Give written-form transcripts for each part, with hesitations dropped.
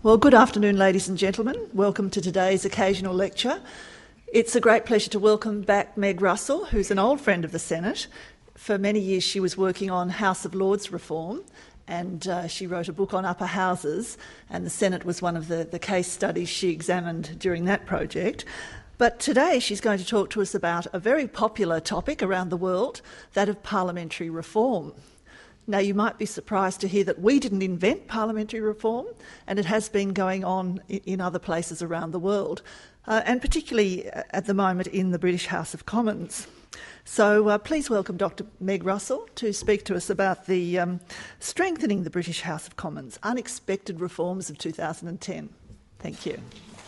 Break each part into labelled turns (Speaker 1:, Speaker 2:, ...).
Speaker 1: Well, good afternoon, ladies and gentlemen. Welcome to today's occasional lecture. It's a great pleasure to welcome back Meg Russell, who's an old friend of the Senate. For many years she was working on House of Lords reform, and she wrote a book on upper houses, and the Senate was one of the case studies she examined during that project. But today she's going to talk to us about a very popular topic around the world, that of parliamentary reform. Now, you might be surprised to hear that we didn't invent parliamentary reform, and it has been going on in other places around the world, and particularly at the moment in the British House of Commons. So please welcome Dr. Meg Russell to speak to us about the Strengthening the British House of Commons, Unexpected Reforms of 2010. Thank you.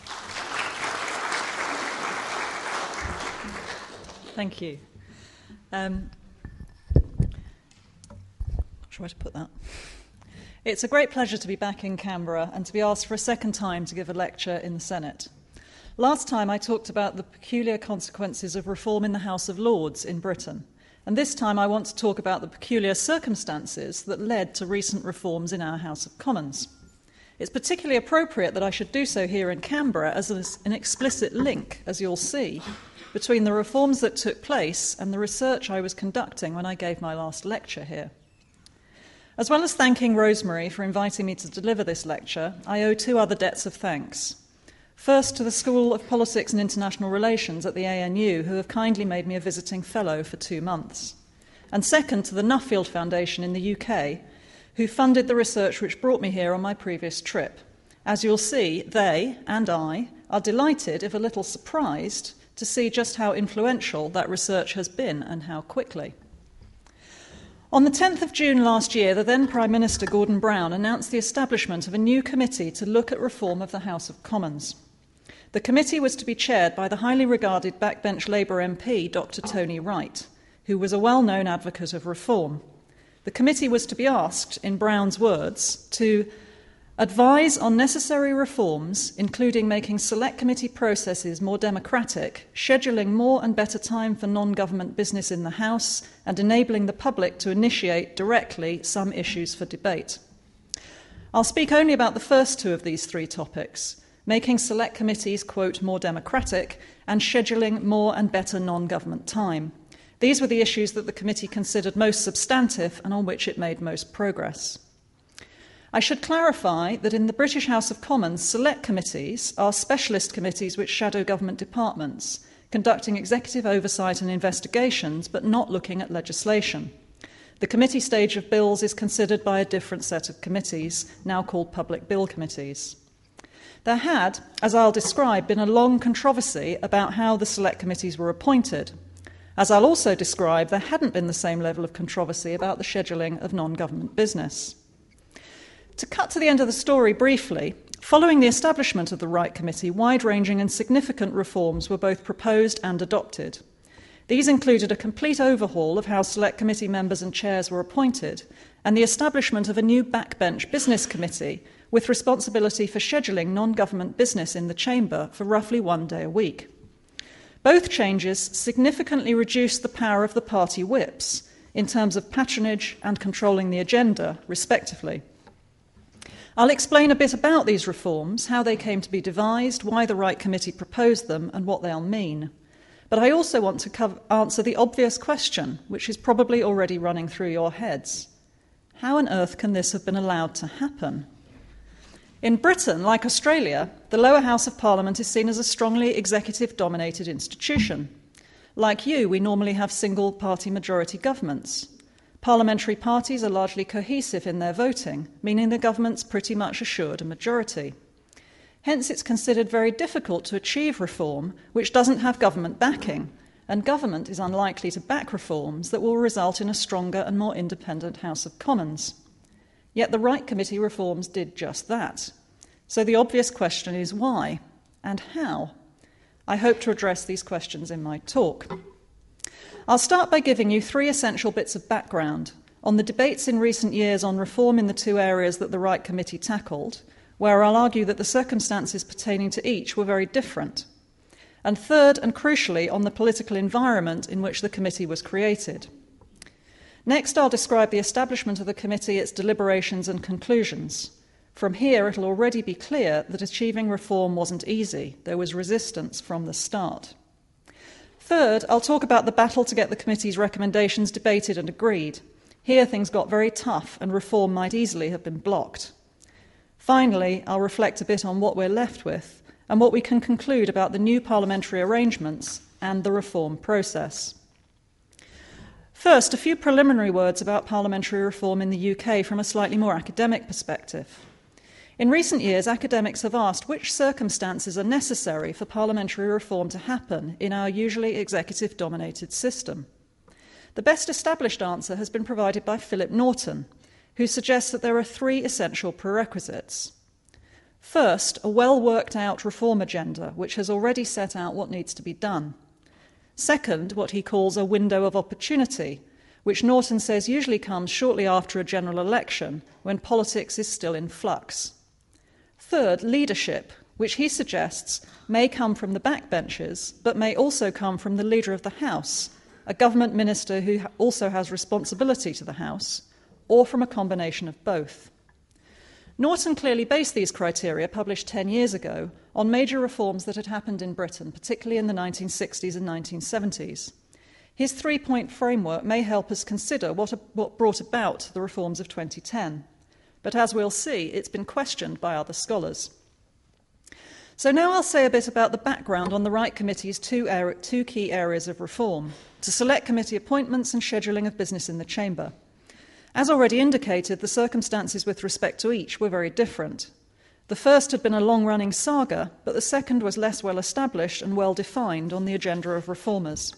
Speaker 2: Thank you. Try to put that. It's a great pleasure to be back in Canberra and to be asked for a second time to give a lecture in the Senate. Last time I talked about the peculiar consequences of reform in the House of Lords in Britain, and this time I want to talk about the peculiar circumstances that led to recent reforms in our House of Commons. It's particularly appropriate that I should do so here in Canberra as an explicit link, as you'll see, between the reforms that took place and the research I was conducting when I gave my last lecture here. As well as thanking Rosemary for inviting me to deliver this lecture, I owe two other debts of thanks. First, to the School of Politics and International Relations at the ANU, who have kindly made me a visiting fellow for 2 months. And second, to the Nuffield Foundation in the UK, who funded the research which brought me here on my previous trip. As you'll see, they, and I, are delighted, if a little surprised, to see just how influential that research has been and how quickly. On the 10th of June last year, the then Prime Minister Gordon Brown announced the establishment of a new committee to look at reform of the House of Commons. The committee was to be chaired by the highly regarded backbench Labour MP, Dr. Tony Wright, who was a well-known advocate of reform. The committee was to be asked, in Brown's words, to advise on necessary reforms, including making select committee processes more democratic, scheduling more and better time for non-government business in the House, and enabling the public to initiate directly some issues for debate. I'll speak only about the first two of these three topics, making select committees, quote, more democratic, and scheduling more and better non-government time. These were the issues that the committee considered most substantive and on which it made most progress. I should clarify that in the British House of Commons, select committees are specialist committees which shadow government departments, conducting executive oversight and investigations, but not looking at legislation. The committee stage of bills is considered by a different set of committees, now called public bill committees. There had, as I'll describe, been a long controversy about how the select committees were appointed. As I'll also describe, there hadn't been the same level of controversy about the scheduling of non-government business. To cut to the end of the story briefly, following the establishment of the Wright Committee, wide-ranging and significant reforms were both proposed and adopted. These included a complete overhaul of how select committee members and chairs were appointed, and the establishment of a new backbench business committee with responsibility for scheduling non-government business in the chamber for roughly 1 day a week. Both changes significantly reduced the power of the party whips in terms of patronage and controlling the agenda, respectively. I'll explain a bit about these reforms, how they came to be devised, why the Wright Committee proposed them, and what they'll mean. But I also want to answer the obvious question, which is probably already running through your heads. How on earth can this have been allowed to happen? In Britain, like Australia, the lower house of Parliament is seen as a strongly executive-dominated institution. Like you, we normally have single-party majority governments. Parliamentary parties are largely cohesive in their voting, meaning the government's pretty much assured a majority. Hence, it's considered very difficult to achieve reform which doesn't have government backing, and government is unlikely to back reforms that will result in a stronger and more independent House of Commons. Yet the Wright Committee reforms did just that. So the obvious question is why and how? I hope to address these questions in my talk. I'll start by giving you 3 essential bits of background on the debates in recent years on reform in the 2 areas that the Wright Committee tackled, where I'll argue that the circumstances pertaining to each were very different. And third, and crucially, on the political environment in which the committee was created. Next, I'll describe the establishment of the committee, its deliberations and conclusions. From here, it'll already be clear that achieving reform wasn't easy. There was resistance from the start. Third, I'll talk about the battle to get the committee's recommendations debated and agreed. Here, things got very tough, and reform might easily have been blocked. Finally, I'll reflect a bit on what we're left with and what we can conclude about the new parliamentary arrangements and the reform process. First, a few preliminary words about parliamentary reform in the UK from a slightly more academic perspective. In recent years, academics have asked which circumstances are necessary for parliamentary reform to happen in our usually executive-dominated system. The best established answer has been provided by Philip Norton, who suggests that there are three essential prerequisites. First, a well-worked-out reform agenda, which has already set out what needs to be done. Second, what he calls a window of opportunity, which Norton says usually comes shortly after a general election, when politics is still in flux. Third, leadership, which he suggests may come from the backbenches, but may also come from the Leader of the House, a government minister who also has responsibility to the House, or from a combination of both. Norton clearly based these criteria, published 10 years ago, on major reforms that had happened in Britain, particularly in the 1960s and 1970s. His three-point framework may help us consider what brought about the reforms of 2010. But as we'll see, it's been questioned by other scholars. So now I'll say a bit about the background on the Right Committee's two key areas of reform: to select committee appointments and scheduling of business in the Chamber. As already indicated, the circumstances with respect to each were very different. The first had been a long-running saga, but the second was less well established and well defined on the agenda of reformers.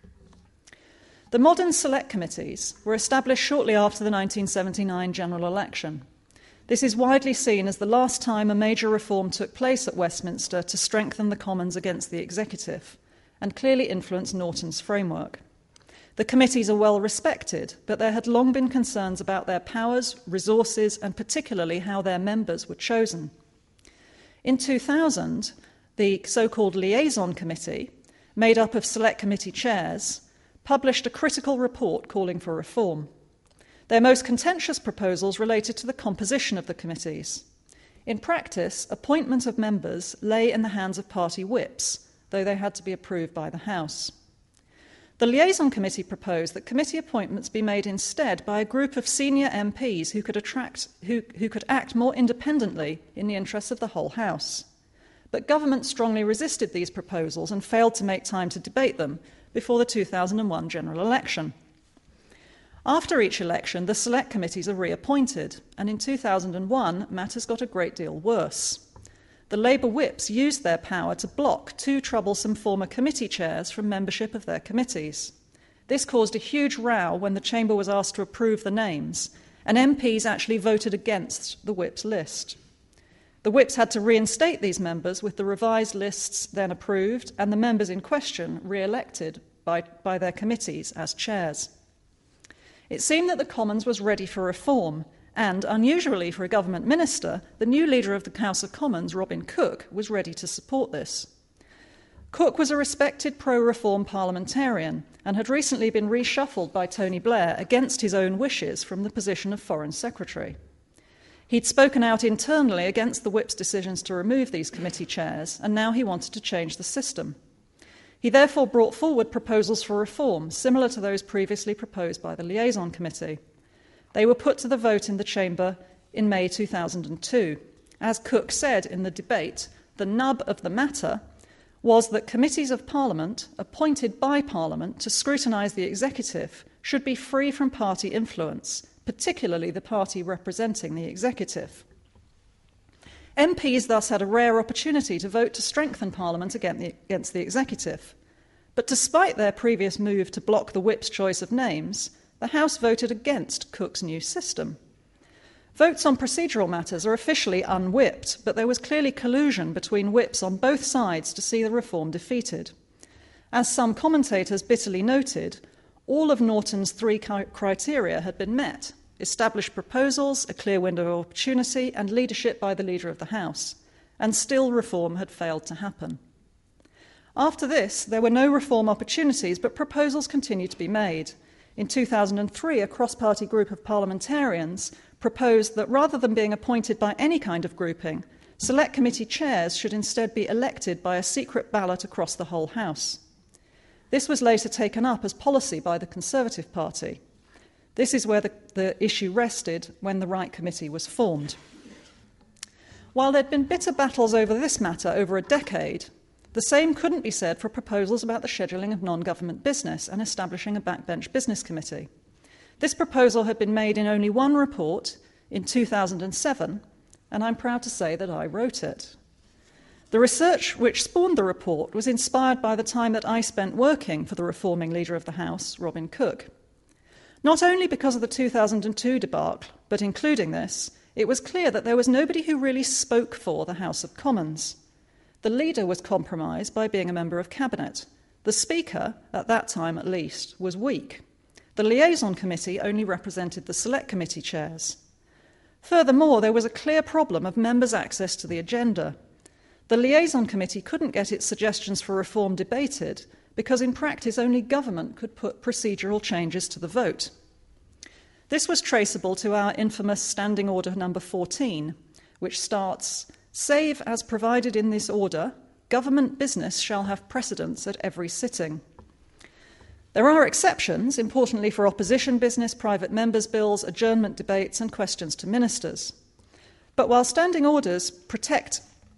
Speaker 2: The modern select committees were established shortly after the 1979 general election. This is widely seen as the last time a major reform took place at Westminster to strengthen the Commons against the executive, and clearly influenced Norton's framework. The committees are well respected, but there had long been concerns about their powers, resources, and particularly how their members were chosen. In 2000, the so-called Liaison Committee, made up of select committee chairs, published a critical report calling for reform. Their most contentious proposals related to the composition of the committees. In practice, appointment of members lay in the hands of party whips, though they had to be approved by the House. The Liaison Committee proposed that committee appointments be made instead by a group of senior MPs who could act more independently in the interests of the whole House. But government strongly resisted these proposals and failed to make time to debate them before the 2001 general election. After each election, the select committees are reappointed, and in 2001, matters got a great deal worse. The Labour whips used their power to block two troublesome former committee chairs from membership of their committees. This caused a huge row when the Chamber was asked to approve the names, and MPs actually voted against the whips list. The whips had to reinstate these members with the revised lists then approved, and the members in question re-elected by their committees as chairs. It seemed that the Commons was ready for reform, and, unusually for a government minister, the new leader of the House of Commons, Robin Cook, was ready to support this. Cook was a respected pro-reform parliamentarian and had recently been reshuffled by Tony Blair against his own wishes from the position of Foreign Secretary. He'd spoken out internally against the whip's decisions to remove these committee chairs, and now he wanted to change the system. He therefore brought forward proposals for reform, similar to those previously proposed by the Liaison Committee. They were put to the vote in the Chamber in May 2002. As Cook said in the debate, the nub of the matter was that committees of Parliament, appointed by Parliament to scrutinise the executive, should be free from party influence, particularly the party representing the executive. MPs thus had a rare opportunity to vote to strengthen Parliament against the executive. But despite their previous move to block the whip's choice of names, the House voted against Cook's new system. Votes on procedural matters are officially unwhipped, but there was clearly collusion between whips on both sides to see the reform defeated. As some commentators bitterly noted, all of Norton's three criteria had been met: established proposals, a clear window of opportunity, and leadership by the Leader of the House, and still reform had failed to happen. After this, there were no reform opportunities, but proposals continued to be made. In 2003, a cross-party group of parliamentarians proposed that rather than being appointed by any kind of grouping, select committee chairs should instead be elected by a secret ballot across the whole House. This was later taken up as policy by the Conservative Party. This is where the issue rested when the Right Committee was formed. While there'd been bitter battles over this matter over a decade, the same couldn't be said for proposals about the scheduling of non-government business and establishing a backbench business committee. This proposal had been made in only one report in 2007, and I'm proud to say that I wrote it. The research which spawned the report was inspired by the time that I spent working for the reforming Leader of the House, Robin Cook. Not only because of the 2002 debacle, but including this, it was clear that there was nobody who really spoke for the House of Commons. The leader was compromised by being a member of Cabinet. The Speaker, at that time at least, was weak. The liaison committee only represented the select committee chairs. Furthermore, there was a clear problem of members' access to the agenda. The liaison committee couldn't get its suggestions for reform debated because in practice only government could put procedural changes to the vote. This was traceable to our infamous Standing Order number 14, which starts, "Save as provided in this order, government business shall have precedence at every sitting." There are exceptions, importantly for opposition business, private members' bills, adjournment debates and questions to ministers. But while standing orders protect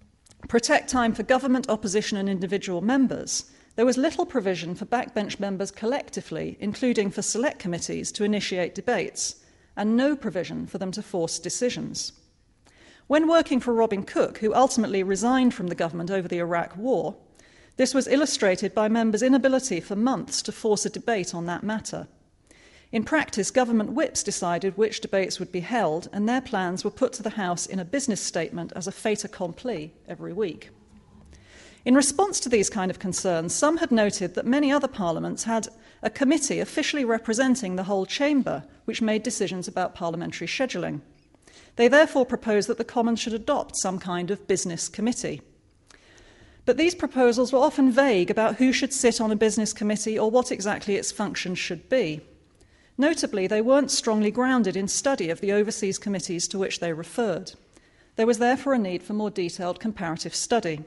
Speaker 2: time for government, opposition and individual members, there was little provision for backbench members collectively, including for select committees, to initiate debates, and no provision for them to force decisions. When working for Robin Cook, who ultimately resigned from the government over the Iraq War, this was illustrated by members' inability for months to force a debate on that matter. In practice, government whips decided which debates would be held, and their plans were put to the House in a business statement as a fait accompli every week. In response to these kind of concerns, some had noted that many other parliaments had a committee officially representing the whole chamber, which made decisions about parliamentary scheduling. They therefore proposed that the Commons should adopt some kind of business committee. But these proposals were often vague about who should sit on a business committee or what exactly its functions should be. Notably, they weren't strongly grounded in study of the overseas committees to which they referred. There was therefore a need for more detailed comparative study.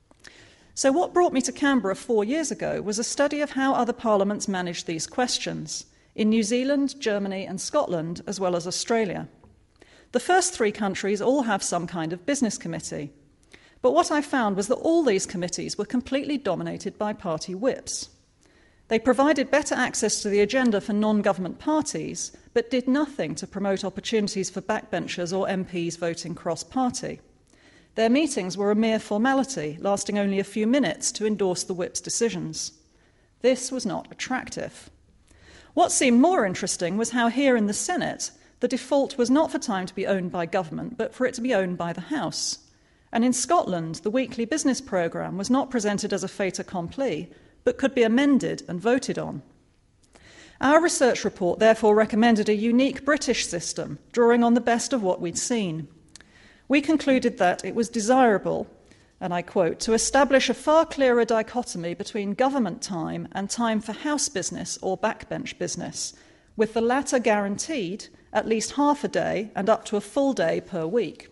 Speaker 2: So what brought me to Canberra 4 years ago was a study of how other parliaments managed these questions, in New Zealand, Germany and Scotland, as well as Australia. The first 3 countries all have some kind of business committee. But what I found was that all these committees were completely dominated by party whips. They provided better access to the agenda for non-government parties, but did nothing to promote opportunities for backbenchers or MPs voting cross-party. Their meetings were a mere formality, lasting only a few minutes to endorse the whip's decisions. This was not attractive. What seemed more interesting was how here in the Senate, the default was not for time to be owned by government, but for it to be owned by the House. And in Scotland, the weekly business programme was not presented as a fait accompli, but could be amended and voted on. Our research report therefore recommended a unique British system, drawing on the best of what we'd seen. We concluded that it was desirable, and I quote, to establish a far clearer dichotomy between government time and time for house business or backbench business, with the latter guaranteed at least half a day and up to a full day per week.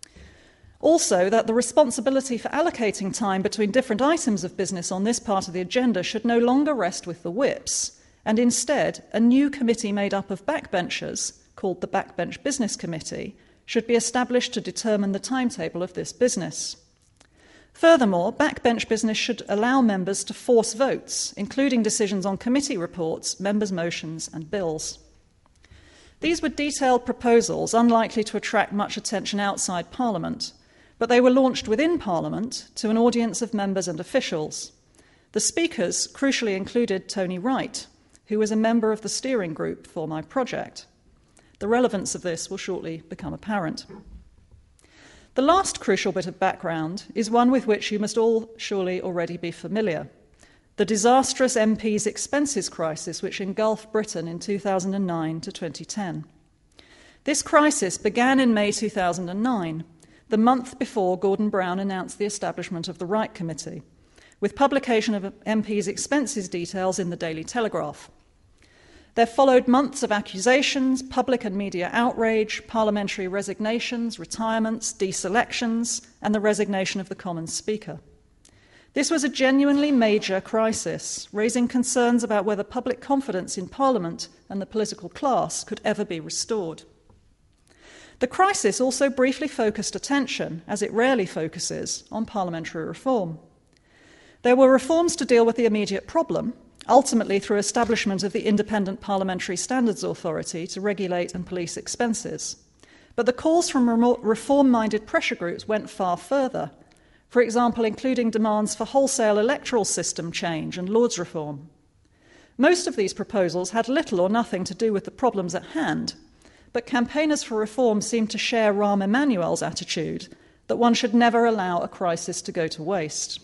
Speaker 2: Also, that the responsibility for allocating time between different items of business on this part of the agenda should no longer rest with the whips, and instead a new committee made up of backbenchers, called the Backbench Business Committee, should be established to determine the timetable of this business. Furthermore, backbench business should allow members to force votes, including decisions on committee reports, members' motions and bills. These were detailed proposals, unlikely to attract much attention outside Parliament, but they were launched within Parliament to an audience of members and officials. The speakers crucially included Tony Wright, who was a member of the steering group for my project. The relevance of this will shortly become apparent. The last crucial bit of background is one with which you must all surely already be familiar: the disastrous MPs' expenses crisis which engulfed Britain in 2009 to 2010. This crisis began in May 2009, the month before Gordon Brown announced the establishment of the Wright Committee, with publication of MPs' expenses details in the Daily Telegraph. There followed months of accusations, public and media outrage, parliamentary resignations, retirements, deselections, and the resignation of the Commons Speaker. This was a genuinely major crisis, raising concerns about whether public confidence in Parliament and the political class could ever be restored. The crisis also briefly focused attention, as it rarely focuses, on parliamentary reform. There were reforms to deal with the immediate problem, ultimately through establishment of the Independent Parliamentary Standards Authority to regulate and police expenses. But the calls from reform-minded pressure groups went far further, for example, including demands for wholesale electoral system change and Lords reform. Most of these proposals had little or nothing to do with the problems at hand, but campaigners for reform seemed to share Rahm Emanuel's attitude that one should never allow a crisis to go to waste.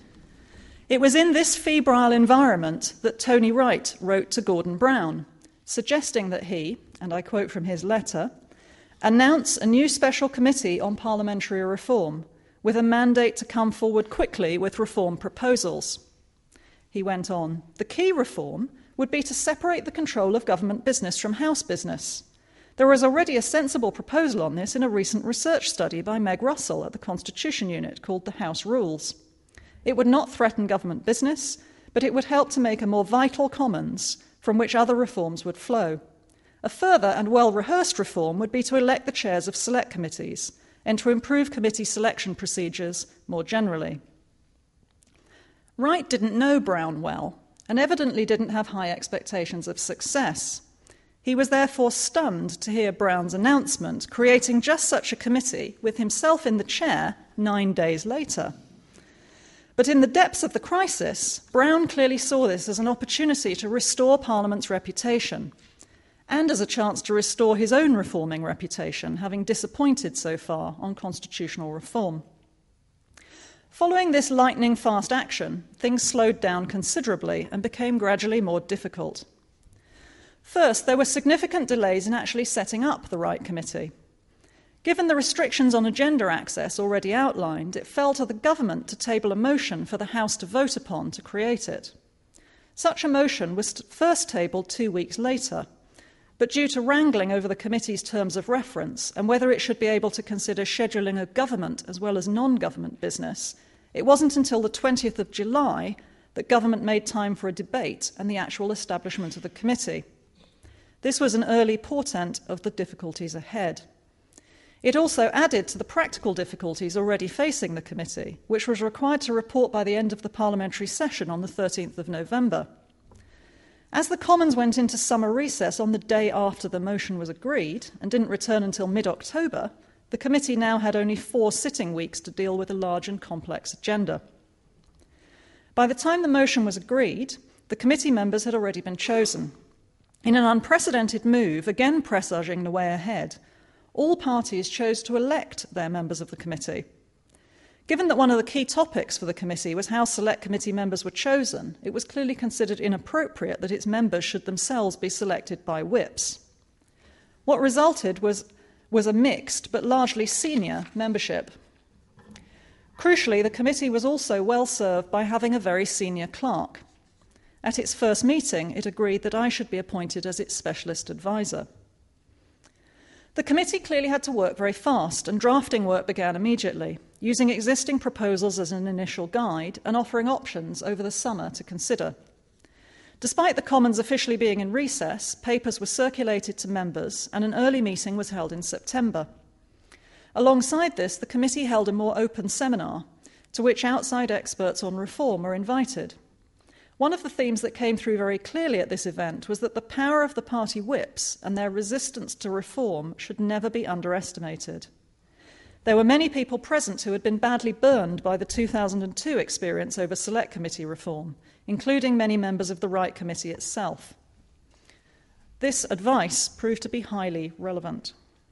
Speaker 2: It was in this febrile environment that Tony Wright wrote to Gordon Brown, suggesting that he, and I quote from his letter, announce a new special committee on parliamentary reform with a mandate to come forward quickly with reform proposals. He went on, the key reform would be to separate the control of government business from House business. There was already a sensible proposal on this in a recent research study by Meg Russell at the Constitution Unit called the House Rules. It would not threaten government business, but it would help to make a more vital Commons from which other reforms would flow. A further and well-rehearsed reform would be to elect the chairs of select committees and to improve committee selection procedures more generally. Wright didn't know Brown well and evidently didn't have high expectations of success. He was therefore stunned to hear Brown's announcement, creating just such a committee with himself in the chair 9 days later. But in the depths of the crisis, Brown clearly saw this as an opportunity to restore Parliament's reputation and as a chance to restore his own reforming reputation, having disappointed so far on constitutional reform. Following this lightning-fast action, things slowed down considerably and became gradually more difficult. First, there were significant delays in actually setting up the Wright Committee. Given the restrictions on agenda access already outlined, it fell to the government to table a motion for the House to vote upon to create it. Such a motion was first tabled 2 weeks later, but due to wrangling over the committee's terms of reference and whether it should be able to consider scheduling of government as well as non-government business, it wasn't until the 20th of July that government made time for a debate and the actual establishment of the committee. This was an early portent of the difficulties ahead. It also added to the practical difficulties already facing the committee, which was required to report by the end of the parliamentary session on the 13th of November. As the Commons went into summer recess on the day after the motion was agreed and didn't return until mid-October, the committee now had only 4 sitting weeks to deal with a large and complex agenda. By the time the motion was agreed, the committee members had already been chosen. In an unprecedented move, again presaging the way ahead, all parties chose to elect their members of the committee. Given that one of the key topics for the committee was how select committee members were chosen, it was clearly considered inappropriate that its members should themselves be selected by whips. What resulted was a mixed but largely senior membership. Crucially, the committee was also well served by having a very senior clerk. At its first meeting, it agreed that I should be appointed as its specialist advisor. The committee clearly had to work very fast, and drafting work began immediately, using existing proposals as an initial guide and offering options over the summer to consider. Despite the Commons officially being in recess, papers were circulated to members and an early meeting was held in September. Alongside this, the committee held a more open seminar, to which outside experts on reform were invited. One of the themes that came through very clearly at this event was that the power of the party whips and their resistance to reform should never be underestimated. There were many people present who had been badly burned by the 2002 experience over Select Committee reform, including many members of the Wright Committee itself. This advice proved to be highly relevant.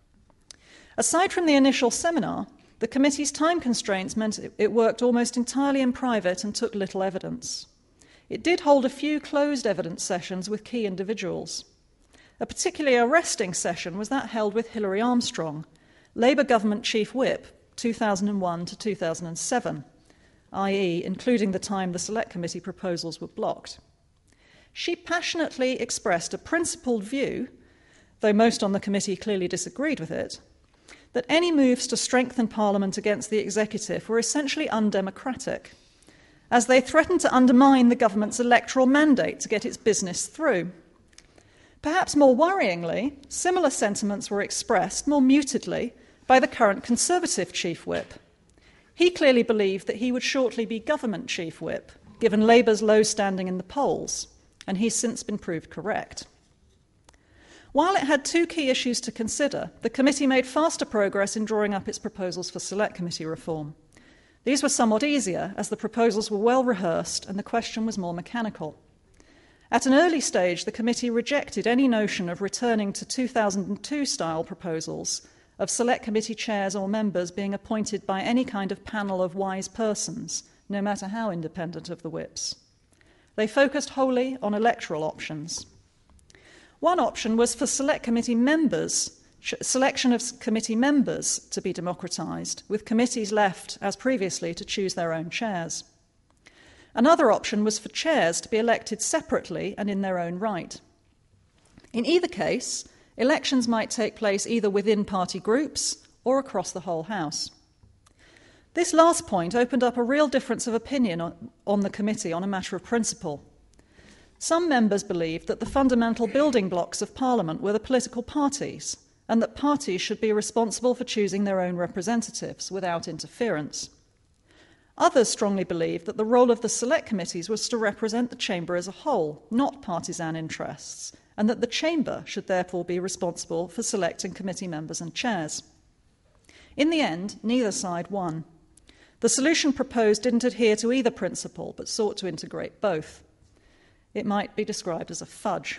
Speaker 2: Aside from the initial seminar, the committee's time constraints meant it worked almost entirely in private and took little evidence. It did hold a few closed evidence sessions with key individuals. A particularly arresting session was that held with Hilary Armstrong, Labour Government Chief Whip, 2001 to 2007, i.e., including the time the Select Committee proposals were blocked. she passionately expressed a principled view, though most on the committee clearly disagreed with it, that any moves to strengthen Parliament against the executive were essentially undemocratic, as they threatened to undermine the government's electoral mandate to get its business through. Perhaps more worryingly, similar sentiments were expressed more mutedly by the current Conservative Chief Whip. He clearly believed that he would shortly be Government Chief Whip, given Labour's low standing in the polls, and he's since been proved correct. While it had two key issues to consider, the committee made faster progress in drawing up its proposals for Select Committee reform. These were somewhat easier, as the proposals were well rehearsed and the question was more mechanical. At an early stage, the committee rejected any notion of returning to 2002-style proposals of Select Committee chairs or members being appointed by any kind of panel of wise persons, no matter how independent of the whips. They focused wholly on electoral options. One option was for Select Committee members, selection of committee members to be democratised, with committees left, as previously, to choose their own chairs. Another option was for chairs to be elected separately and in their own right. In either case, elections might take place either within party groups or across the whole House. This last point opened up a real difference of opinion on the committee on a matter of principle. Some members believed that the fundamental building blocks of Parliament were the political parties, and that parties should be responsible for choosing their own representatives without interference. Others strongly believed that the role of the select committees was to represent the Chamber as a whole, not partisan interests, and that the Chamber should therefore be responsible for selecting committee members and chairs. In the end, neither side won. The solution proposed didn't adhere to either principle, but sought to integrate both. It might be described as a fudge.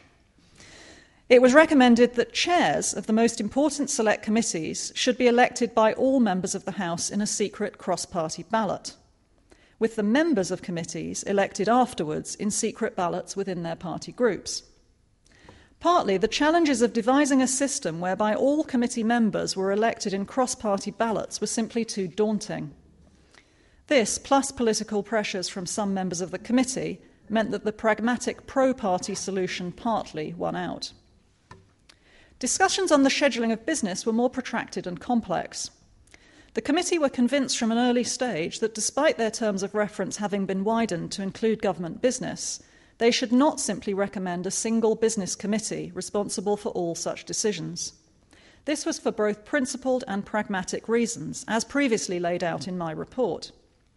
Speaker 2: It was recommended that chairs of the most important select committees should be elected by all members of the House in a secret cross-party ballot, with the members of committees elected afterwards in secret ballots within their party groups. Partly, the challenges of devising a system whereby all committee members were elected in cross-party ballots were simply too daunting. This, plus political pressures from some members of the committee, meant that the pragmatic pro-party solution partly won out. Discussions on the scheduling of business were more protracted and complex. The committee were convinced from an early stage that despite their terms of reference having been widened to include government business, they should not simply recommend a single business committee responsible for all such decisions. This was for both principled and pragmatic reasons, as previously laid out in my report.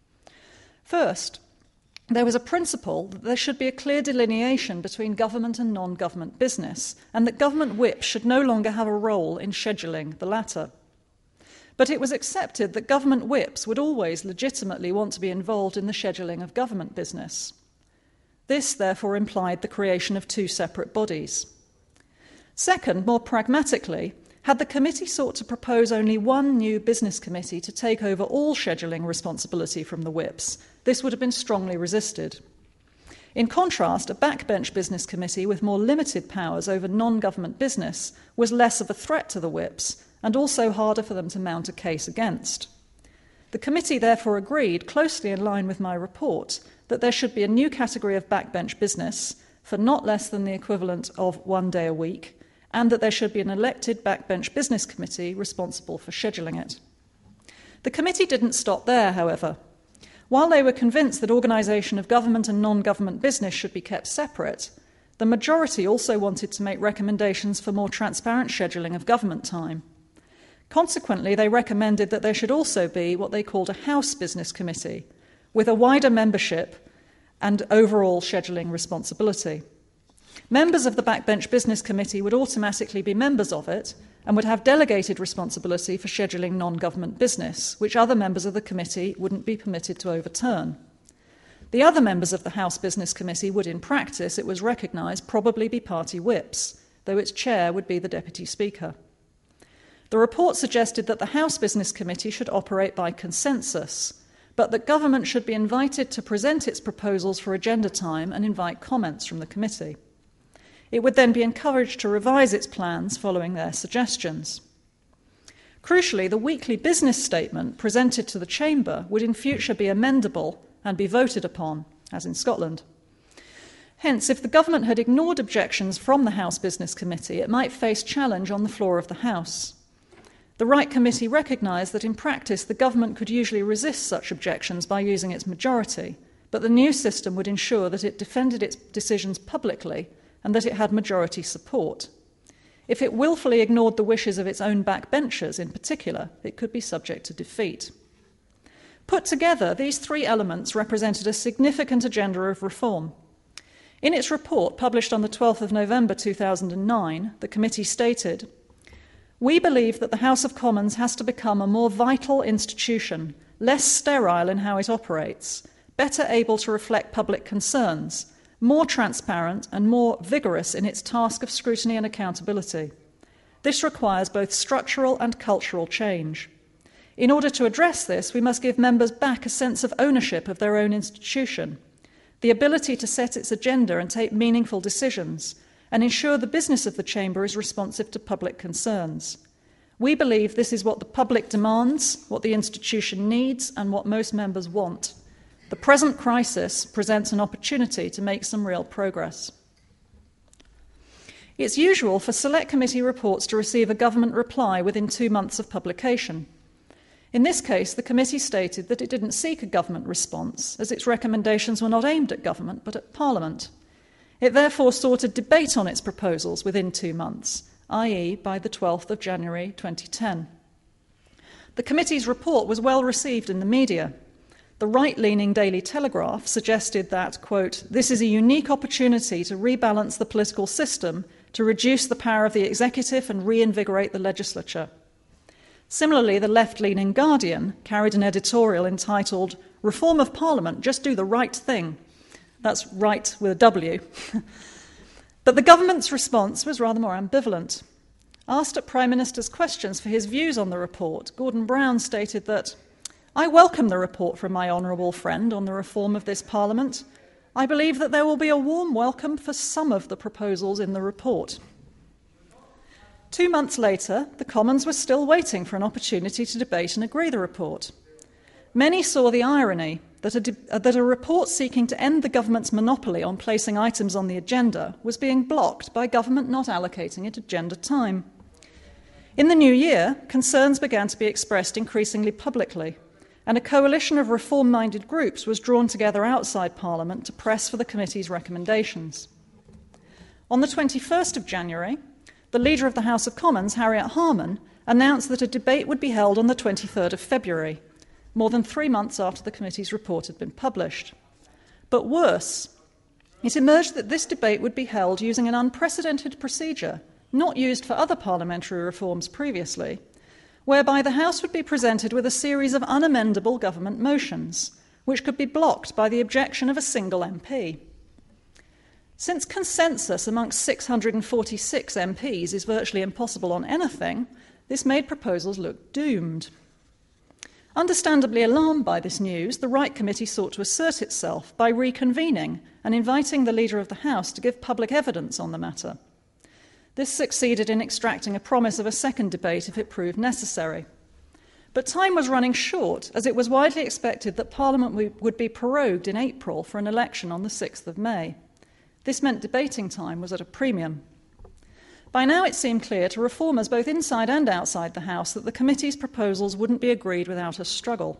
Speaker 2: First, there was a principle that there should be a clear delineation between government and non-government business, and that government whips should no longer have a role in scheduling the latter. But it was accepted that government whips would always legitimately want to be involved in the scheduling of government business. This, therefore, implied the creation of two separate bodies. Second, more pragmatically, had the committee sought to propose only one new business committee to take over all scheduling responsibility from the whips, this would have been strongly resisted. In contrast, a backbench business committee with more limited powers over non-government business was less of a threat to the whips and also harder for them to mount a case against. The committee therefore agreed, closely in line with my report, that there should be a new category of backbench business for not less than the equivalent of 1 day a week, and that there should be an elected backbench business committee responsible for scheduling it. The committee didn't stop there, however. While they were convinced that organisation of government and non-government business should be kept separate, the majority also wanted to make recommendations for more transparent scheduling of government time. Consequently, they recommended that there should also be what they called a House Business Committee, with a wider membership and overall scheduling responsibility. Members of the Backbench Business Committee would automatically be members of it and would have delegated responsibility for scheduling non-government business, which other members of the committee wouldn't be permitted to overturn. The other members of the House Business Committee would, in practice, it was recognised, probably be party whips, though its chair would be the Deputy Speaker. The report suggested that the House Business Committee should operate by consensus, but that government should be invited to present its proposals for agenda time and invite comments from the committee. It would then be encouraged to revise its plans following their suggestions. Crucially, the weekly business statement presented to the Chamber would in future be amendable and be voted upon, as in Scotland. Hence, if the government had ignored objections from the House Business Committee, it might face challenge on the floor of the House. The Right Committee recognised that in practice the government could usually resist such objections by using its majority, but the new system would ensure that it defended its decisions publicly and that it had majority support. If it willfully ignored the wishes of its own backbenchers in particular, it could be subject to defeat. Put together, these three elements represented a significant agenda of reform. In its report, published on the 12th of November 2009, the committee stated, "We believe that the House of Commons has to become a more vital institution, less sterile in how it operates, better able to reflect public concerns, more transparent and more vigorous in its task of scrutiny and accountability. This requires both structural and cultural change. In order to address this, we must give members back a sense of ownership of their own institution, the ability to set its agenda and take meaningful decisions, and ensure the business of the Chamber is responsive to public concerns. We believe this is what the public demands, what the institution needs, and what most members want. The present crisis presents an opportunity to make some real progress." It's usual for Select Committee reports to receive a government reply within 2 months of publication. In this case, the committee stated that it didn't seek a government response, as its recommendations were not aimed at government but at Parliament. It therefore sought a debate on its proposals within 2 months, i.e. by the 12th of January 2010. The committee's report was well received in the media. The right-leaning Daily Telegraph suggested that, quote, "This is a unique opportunity to rebalance the political system, to reduce the power of the executive and reinvigorate the legislature." Similarly, the left-leaning Guardian carried an editorial entitled "Reform of Parliament, just do the right thing." That's right with a W. But the government's response was rather more ambivalent. Asked at Prime Minister's questions for his views on the report, Gordon Brown stated that, "I welcome the report from my honourable friend on the reform of this Parliament. I believe that there will be a warm welcome for some of the proposals in the report." 2 months later, the Commons were still waiting for an opportunity to debate and agree the report. Many saw the irony that a report seeking to end the government's monopoly on placing items on the agenda was being blocked by government not allocating it agenda time. In the new year, concerns began to be expressed increasingly publicly, and a coalition of reform-minded groups was drawn together outside Parliament to press for the committee's recommendations. On the 21st of January, the Leader of the House of Commons, Harriet Harman, announced that a debate would be held on the 23rd of February, more than 3 months after the committee's report had been published. But worse, it emerged that this debate would be held using an unprecedented procedure, not used for other parliamentary reforms previously, whereby the House would be presented with a series of unamendable government motions, which could be blocked by the objection of a single MP. Since consensus amongst 646 MPs is virtually impossible on anything, this made proposals look doomed. Understandably alarmed by this news, the Right Committee sought to assert itself by reconvening and inviting the Leader of the House to give public evidence on the matter. This succeeded in extracting a promise of a second debate if it proved necessary. But time was running short, as it was widely expected that Parliament would be prorogued in April for an election on the 6th of May. This meant debating time was at a premium. By now it seemed clear to reformers both inside and outside the House that the committee's proposals wouldn't be agreed without a struggle.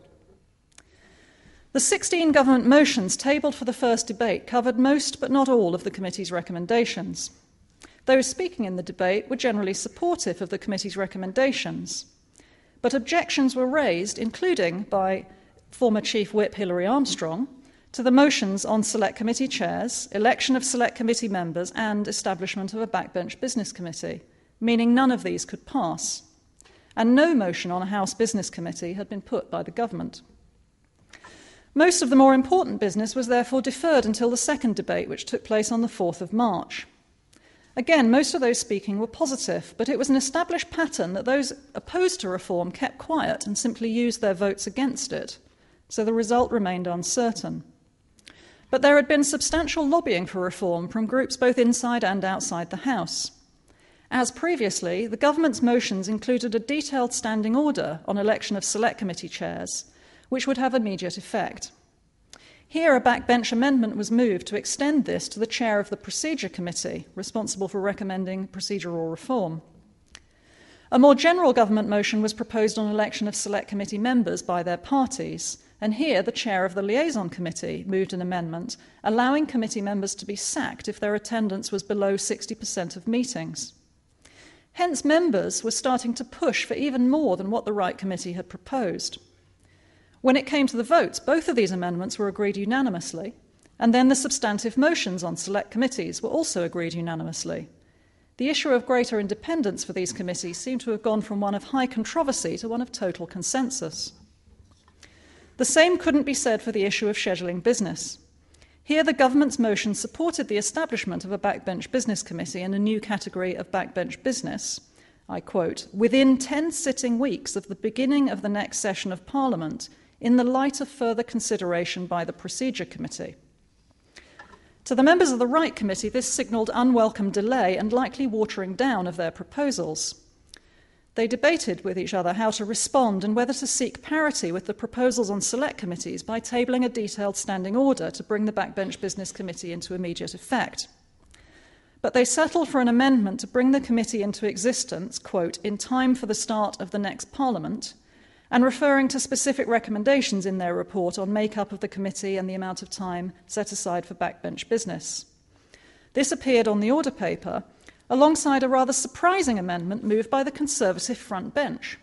Speaker 2: The 16 government motions tabled for the first debate covered most but not all of the committee's recommendations. Those speaking in the debate were generally supportive of the committee's recommendations, but objections were raised, including by former Chief Whip Hilary Armstrong, to the motions on select committee chairs, election of select committee members, and establishment of a backbench business committee, meaning none of these could pass. And no motion on a House business committee had been put by the government. Most of the more important business was therefore deferred until the second debate, which took place on the 4th of March. Again, most of those speaking were positive, but it was an established pattern that those opposed to reform kept quiet and simply used their votes against it, so the result remained uncertain. But there had been substantial lobbying for reform from groups both inside and outside the House. As previously, the government's motions included a detailed standing order on election of select committee chairs, which would have immediate effect. Here, a backbench amendment was moved to extend this to the chair of the Procedure Committee, responsible for recommending procedural reform. A more general government motion was proposed on election of select committee members by their parties, and here the chair of the Liaison Committee moved an amendment allowing committee members to be sacked if their attendance was below 60% of meetings. Hence, members were starting to push for even more than what the Right Committee had proposed. When it came to the votes, both of these amendments were agreed unanimously, and then the substantive motions on select committees were also agreed unanimously. The issue of greater independence for these committees seemed to have gone from one of high controversy to one of total consensus. The same couldn't be said for the issue of scheduling business. Here, the government's motion supported the establishment of a backbench business committee and a new category of backbench business, I quote, within 10 sitting weeks of the beginning of the next session of Parliament, in the light of further consideration by the Procedure Committee. To the members of the Right Committee, this signalled unwelcome delay and likely watering down of their proposals. They debated with each other how to respond and whether to seek parity with the proposals on select committees by tabling a detailed standing order to bring the Backbench Business Committee into immediate effect. But they settled for an amendment to bring the committee into existence, quote, in time for the start of the next Parliament, and referring to specific recommendations in their report on make-up of the committee and the amount of time set aside for backbench business. This appeared on the order paper alongside a rather surprising amendment moved by the Conservative front bench.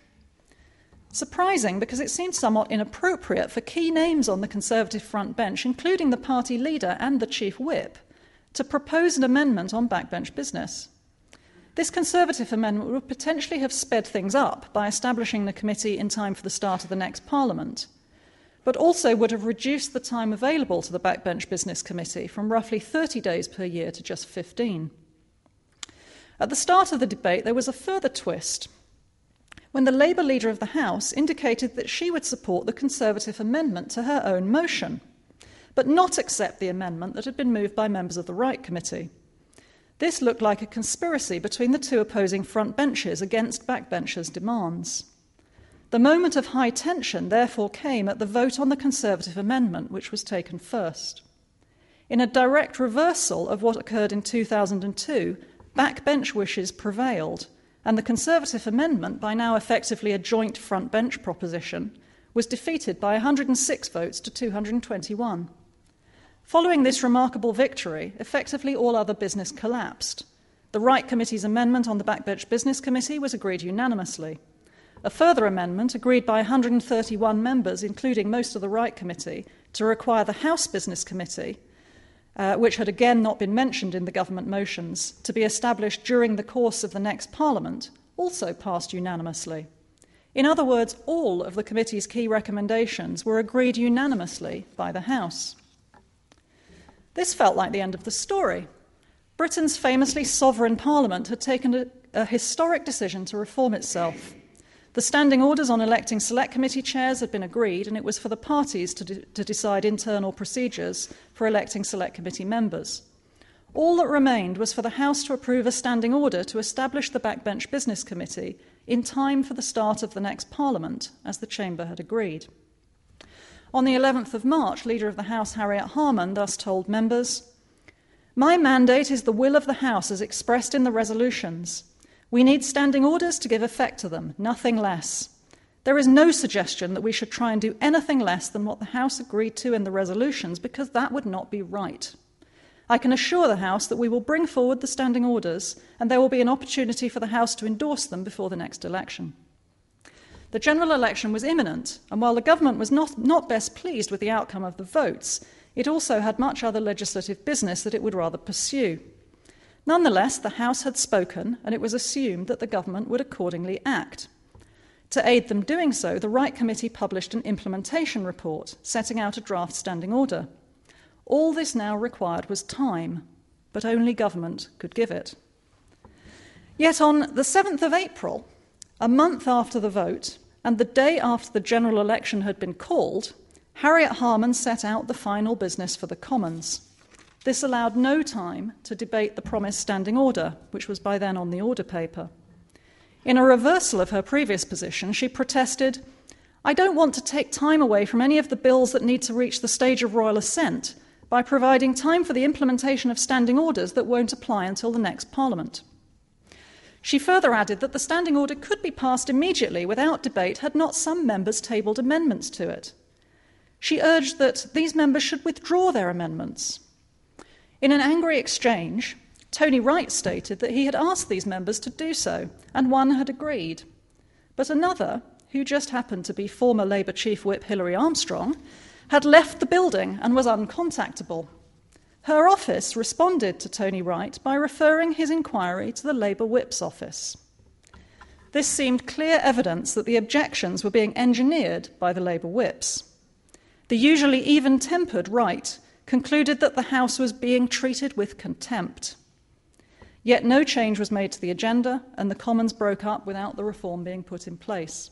Speaker 2: Surprising because it seemed somewhat inappropriate for key names on the Conservative front bench, including the party leader and the chief whip, to propose an amendment on backbench business. This Conservative amendment would potentially have sped things up by establishing the committee in time for the start of the next Parliament, but also would have reduced the time available to the Backbench Business Committee from roughly 30 days per year to just 15. At the start of the debate, there was a further twist, when the Labour leader of the House indicated that she would support the Conservative amendment to her own motion, but not accept the amendment that had been moved by members of the Right Committee. This looked like a conspiracy between the two opposing front benches against backbenchers' demands. The moment of high tension therefore came at the vote on the Conservative amendment, which was taken first. In a direct reversal of what occurred in 2002, backbench wishes prevailed, and the Conservative amendment, by now effectively a joint front bench proposition, was defeated by 106 votes to 221. Following this remarkable victory, effectively all other business collapsed. The Right Committee's amendment on the Backbench Business Committee was agreed unanimously. A further amendment, agreed by 131 members, including most of the Right Committee, to require the House Business Committee, which had again not been mentioned in the government motions, to be established during the course of the next Parliament, also passed unanimously. In other words, all of the committee's key recommendations were agreed unanimously by the House. This felt like the end of the story. Britain's famously sovereign parliament had taken a historic decision to reform itself. The standing orders on electing select committee chairs had been agreed, and it was for the parties to decide internal procedures for electing select committee members. All that remained was for the House to approve a standing order to establish the Backbench Business Committee in time for the start of the next Parliament, as the Chamber had agreed. On the 11th of March, Leader of the House Harriet Harman thus told members, "My mandate is the will of the House as expressed in the resolutions. We need standing orders to give effect to them, nothing less. There is no suggestion that we should try and do anything less than what the House agreed to in the resolutions, because that would not be right. I can assure the House that we will bring forward the standing orders, and there will be an opportunity for the House to endorse them before the next election." The general election was imminent, and while the government was not best pleased with the outcome of the votes, it also had much other legislative business that it would rather pursue. Nonetheless, the House had spoken, and it was assumed that the government would accordingly act. To aid them doing so, the Right Committee published an implementation report setting out a draft standing order. All this now required was time, but only government could give it. Yet on the 7th of April, a month after the vote, and the day after the general election had been called, Harriet Harman set out the final business for the Commons. This allowed no time to debate the promised standing order, which was by then on the order paper. In a reversal of her previous position, she protested, I don't want to take time away from any of the bills that need to reach the stage of royal assent by providing time for the implementation of standing orders that won't apply until the next Parliament. She further added that the standing order could be passed immediately without debate had not some members tabled amendments to it. She urged that these members should withdraw their amendments. In an angry exchange, Tony Wright stated that he had asked these members to do so, and one had agreed. But another, who just happened to be former Labour Chief Whip Hilary Armstrong, had left the building and was uncontactable. Her office responded to Tony Wright by referring his inquiry to the Labour Whip's office. This seemed clear evidence that the objections were being engineered by the Labour Whips. The usually even-tempered Wright concluded that the House was being treated with contempt. Yet no change was made to the agenda, and the Commons broke up without the reform being put in place.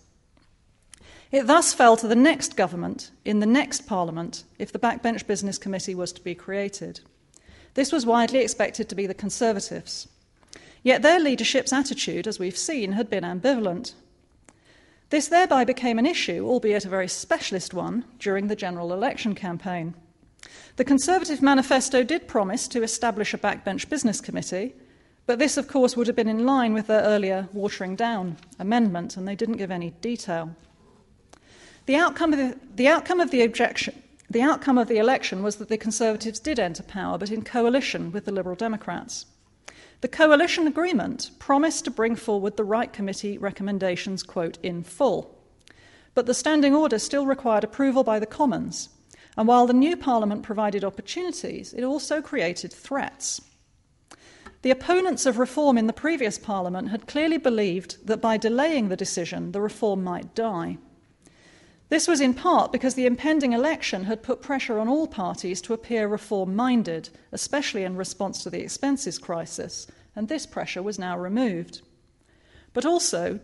Speaker 2: It thus fell to the next government, in the next Parliament, if the Backbench Business Committee was to be created. This was widely expected to be the Conservatives. Yet their leadership's attitude, as we've seen, had been ambivalent. This thereby became an issue, albeit a very specialist one, during the general election campaign. The Conservative manifesto did promise to establish a Backbench Business Committee, but this, of course, would have been in line with their earlier watering down amendment, and they didn't give any detail. The outcome of the election was that the Conservatives did enter power, but in coalition with the Liberal Democrats. The coalition agreement promised to bring forward the Wright Committee recommendations, quote, in full. But the standing order still required approval by the Commons, and while the new Parliament provided opportunities, it also created threats. The opponents of reform in the previous Parliament had clearly believed that by delaying the decision, the reform might die. This was in part because the impending election had put pressure on all parties to appear reform-minded, especially in response to the expenses crisis, and this pressure was now removed. But also,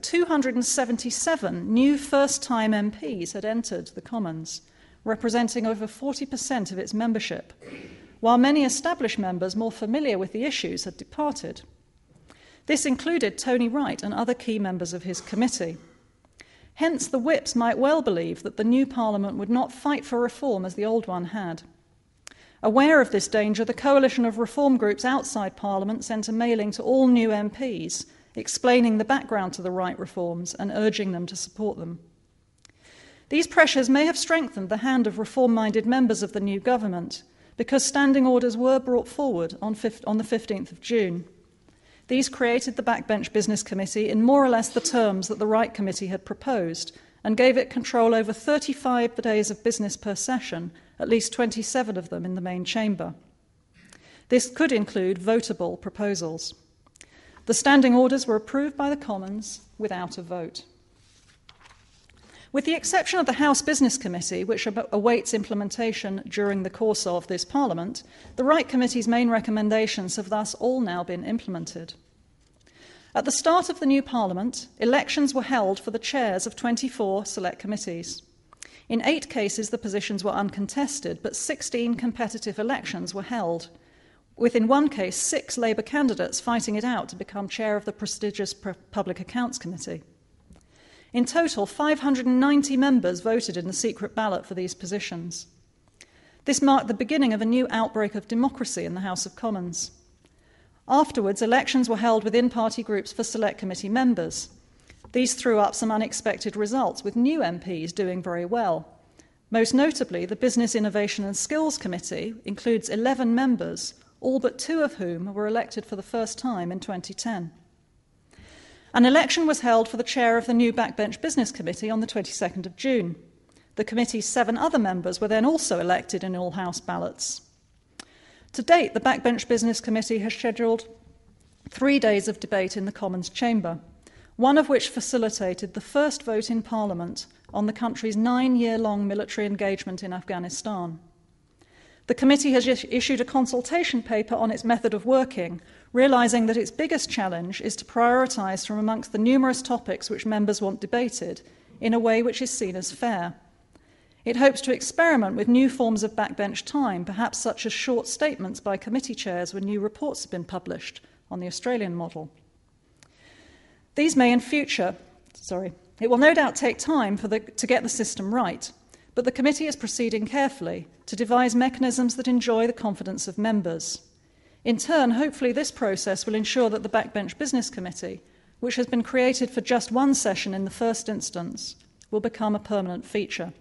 Speaker 2: 277 new first-time MPs had entered the Commons, representing over 40% of its membership, while many established members more familiar with the issues had departed. This included Tony Wright and other key members of his committee. Hence, the Whips might well believe that the new Parliament would not fight for reform as the old one had. Aware of this danger, the coalition of reform groups outside Parliament sent a mailing to all new MPs, explaining the background to the Wright reforms and urging them to support them. These pressures may have strengthened the hand of reform-minded members of the new government, because standing orders were brought forward on the 15th of June. These created the Backbench Business Committee in more or less the terms that the Wright Committee had proposed, and gave it control over 35 days of business per session, at least 27 of them in the main chamber. This could include votable proposals. The standing orders were approved by the Commons without a vote. With the exception of the House Business Committee, which awaits implementation during the course of this Parliament, the Wright Committee's main recommendations have thus all now been implemented. At the start of the new Parliament, elections were held for the chairs of 24 select committees. In 8 cases, the positions were uncontested, but 16 competitive elections were held, with in one case 6 Labour candidates fighting it out to become chair of the prestigious Public Accounts Committee. In total, 590 members voted in the secret ballot for these positions. This marked the beginning of a new outbreak of democracy in the House of Commons. Afterwards, elections were held within party groups for select committee members. These threw up some unexpected results, with new MPs doing very well. Most notably, the Business, Innovation and Skills Committee includes 11 members, all but 2 of whom were elected for the first time in 2010. An election was held for the chair of the new Backbench Business Committee on the 22nd of June. The committee's 7 other members were then also elected in all-house ballots. To date, the Backbench Business Committee has scheduled 3 days of debate in the Commons chamber, one of which facilitated the first vote in Parliament on the country's 9-year-long military engagement in Afghanistan. The committee has issued a consultation paper on its method of working, realising that its biggest challenge is to prioritise from amongst the numerous topics which members want debated in a way which is seen as fair. It hopes to experiment with new forms of backbench time, perhaps such as short statements by committee chairs when new reports have been published on the Australian model. These may in future It will no doubt take time to get the system right, but the committee is proceeding carefully to devise mechanisms that enjoy the confidence of members. In turn, hopefully this process will ensure that the Backbench Business Committee, which has been created for just one session in the first instance, will become a permanent feature.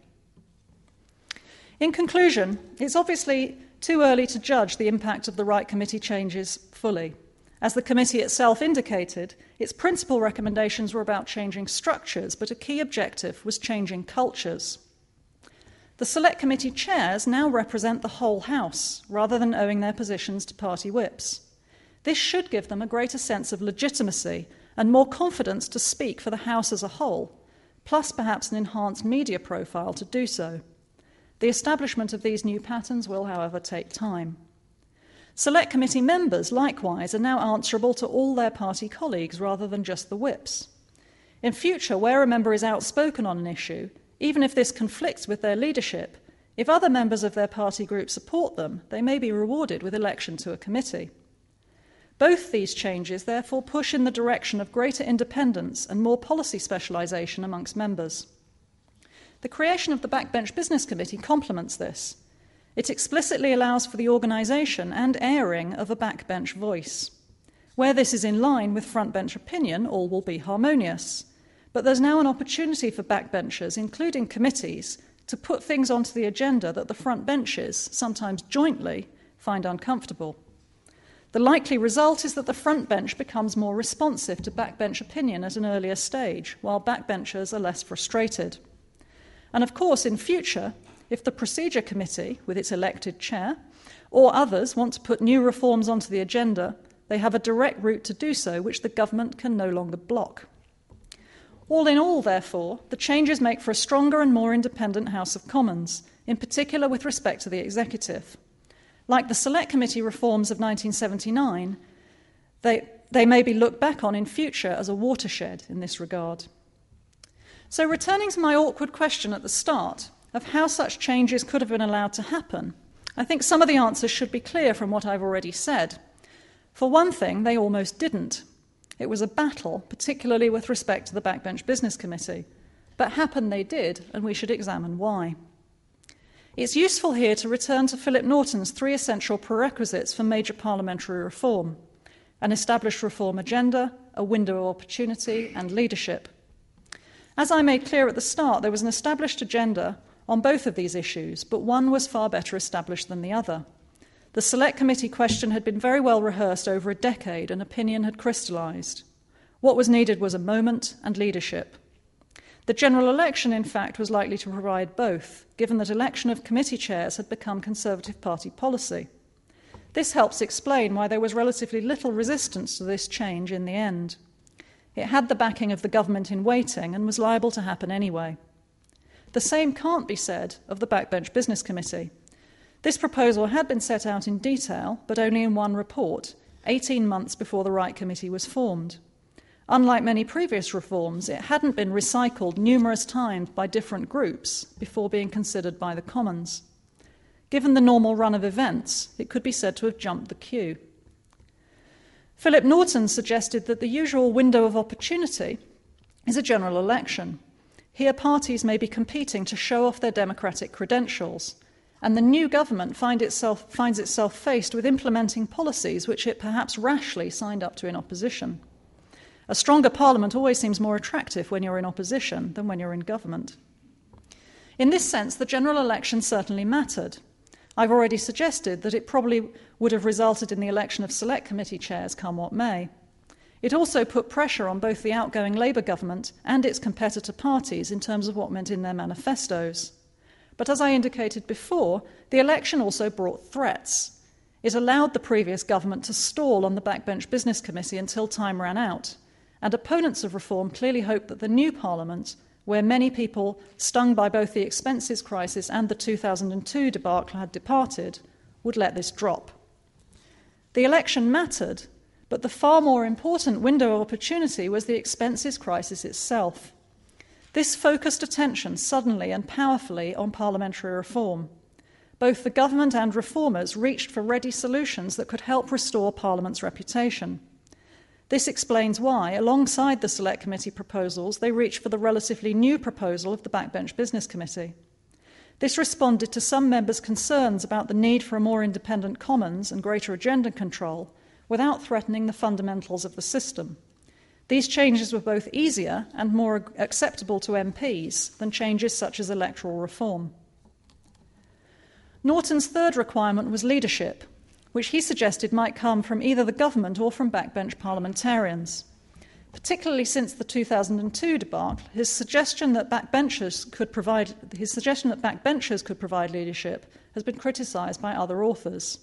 Speaker 2: In conclusion, it's obviously too early to judge the impact of the Right Committee changes fully. As the committee itself indicated, its principal recommendations were about changing structures, but a key objective was changing cultures. The Select Committee chairs now represent the whole House, rather than owing their positions to party whips. This should give them a greater sense of legitimacy and more confidence to speak for the House as a whole, plus perhaps an enhanced media profile to do so. The establishment of these new patterns will, however, take time. Select Committee members, likewise, are now answerable to all their party colleagues rather than just the whips. In future, where a member is outspoken on an issue, even if this conflicts with their leadership, if other members of their party group support them, they may be rewarded with election to a committee. Both these changes, therefore, push in the direction of greater independence and more policy specialisation amongst members. The creation of the Backbench Business Committee complements this. It explicitly allows for the organisation and airing of a backbench voice. Where this is in line with frontbench opinion, all will be harmonious. But there's now an opportunity for backbenchers, including committees, to put things onto the agenda that the front benches, sometimes jointly, find uncomfortable. The likely result is that the front bench becomes more responsive to backbench opinion at an earlier stage, while backbenchers are less frustrated. And of course, in future, if the Procedure Committee, with its elected chair, or others want to put new reforms onto the agenda, they have a direct route to do so, which the government can no longer block. All in all, therefore, the changes make for a stronger and more independent House of Commons, in particular with respect to the executive. Like the Select Committee reforms of 1979, they may be looked back on in future as a watershed in this regard. So returning to my awkward question at the start of how such changes could have been allowed to happen, I think some of the answers should be clear from what I've already said. For one thing, they almost didn't. It was a battle, particularly with respect to the Backbench Business Committee. But happen they did, and we should examine why. It's useful here to return to Philip Norton's 3 essential prerequisites for major parliamentary reform: an established reform agenda, a window of opportunity, and leadership. As I made clear at the start, there was an established agenda on both of these issues, but one was far better established than the other. The Select Committee question had been very well rehearsed over a decade, and opinion had crystallised. What was needed was a moment and leadership. The general election, in fact, was likely to provide both, given that election of committee chairs had become Conservative Party policy. This helps explain why there was relatively little resistance to this change in the end. It had the backing of the government in waiting and was liable to happen anyway. The same can't be said of the Backbench Business Committee. This proposal had been set out in detail, but only in one report, 18 months before the Right Committee was formed. Unlike many previous reforms, it hadn't been recycled numerous times by different groups before being considered by the Commons. Given the normal run of events, it could be said to have jumped the queue. Philip Norton suggested that the usual window of opportunity is a general election. Here parties may be competing to show off their democratic credentials, and the new government finds itself faced with implementing policies which it perhaps rashly signed up to in opposition. A stronger parliament always seems more attractive when you're in opposition than when you're in government. In this sense, the general election certainly mattered. I've already suggested that it probably would have resulted in the election of Select Committee chairs, come what may. It also put pressure on both the outgoing Labour government and its competitor parties in terms of what meant in their manifestos. But as I indicated before, the election also brought threats. It allowed the previous government to stall on the Backbench Business Committee until time ran out, and opponents of reform clearly hoped that the new Parliament, where many people stung by both the expenses crisis and the 2002 debacle had departed, would let this drop. The election mattered, but the far more important window of opportunity was the expenses crisis itself. This focused attention suddenly and powerfully on parliamentary reform. Both the government and reformers reached for ready solutions that could help restore Parliament's reputation. This explains why, alongside the Select Committee proposals, they reached for the relatively new proposal of the Backbench Business Committee. This responded to some members' concerns about the need for a more independent Commons and greater agenda control without threatening the fundamentals of the system. These changes were both easier and more acceptable to MPs than changes such as electoral reform. Norton's third requirement was leadership, which he suggested might come from either the government or from backbench parliamentarians. Particularly since the 2002 debacle, his suggestion that backbenchers could provide leadership has been criticised by other authors.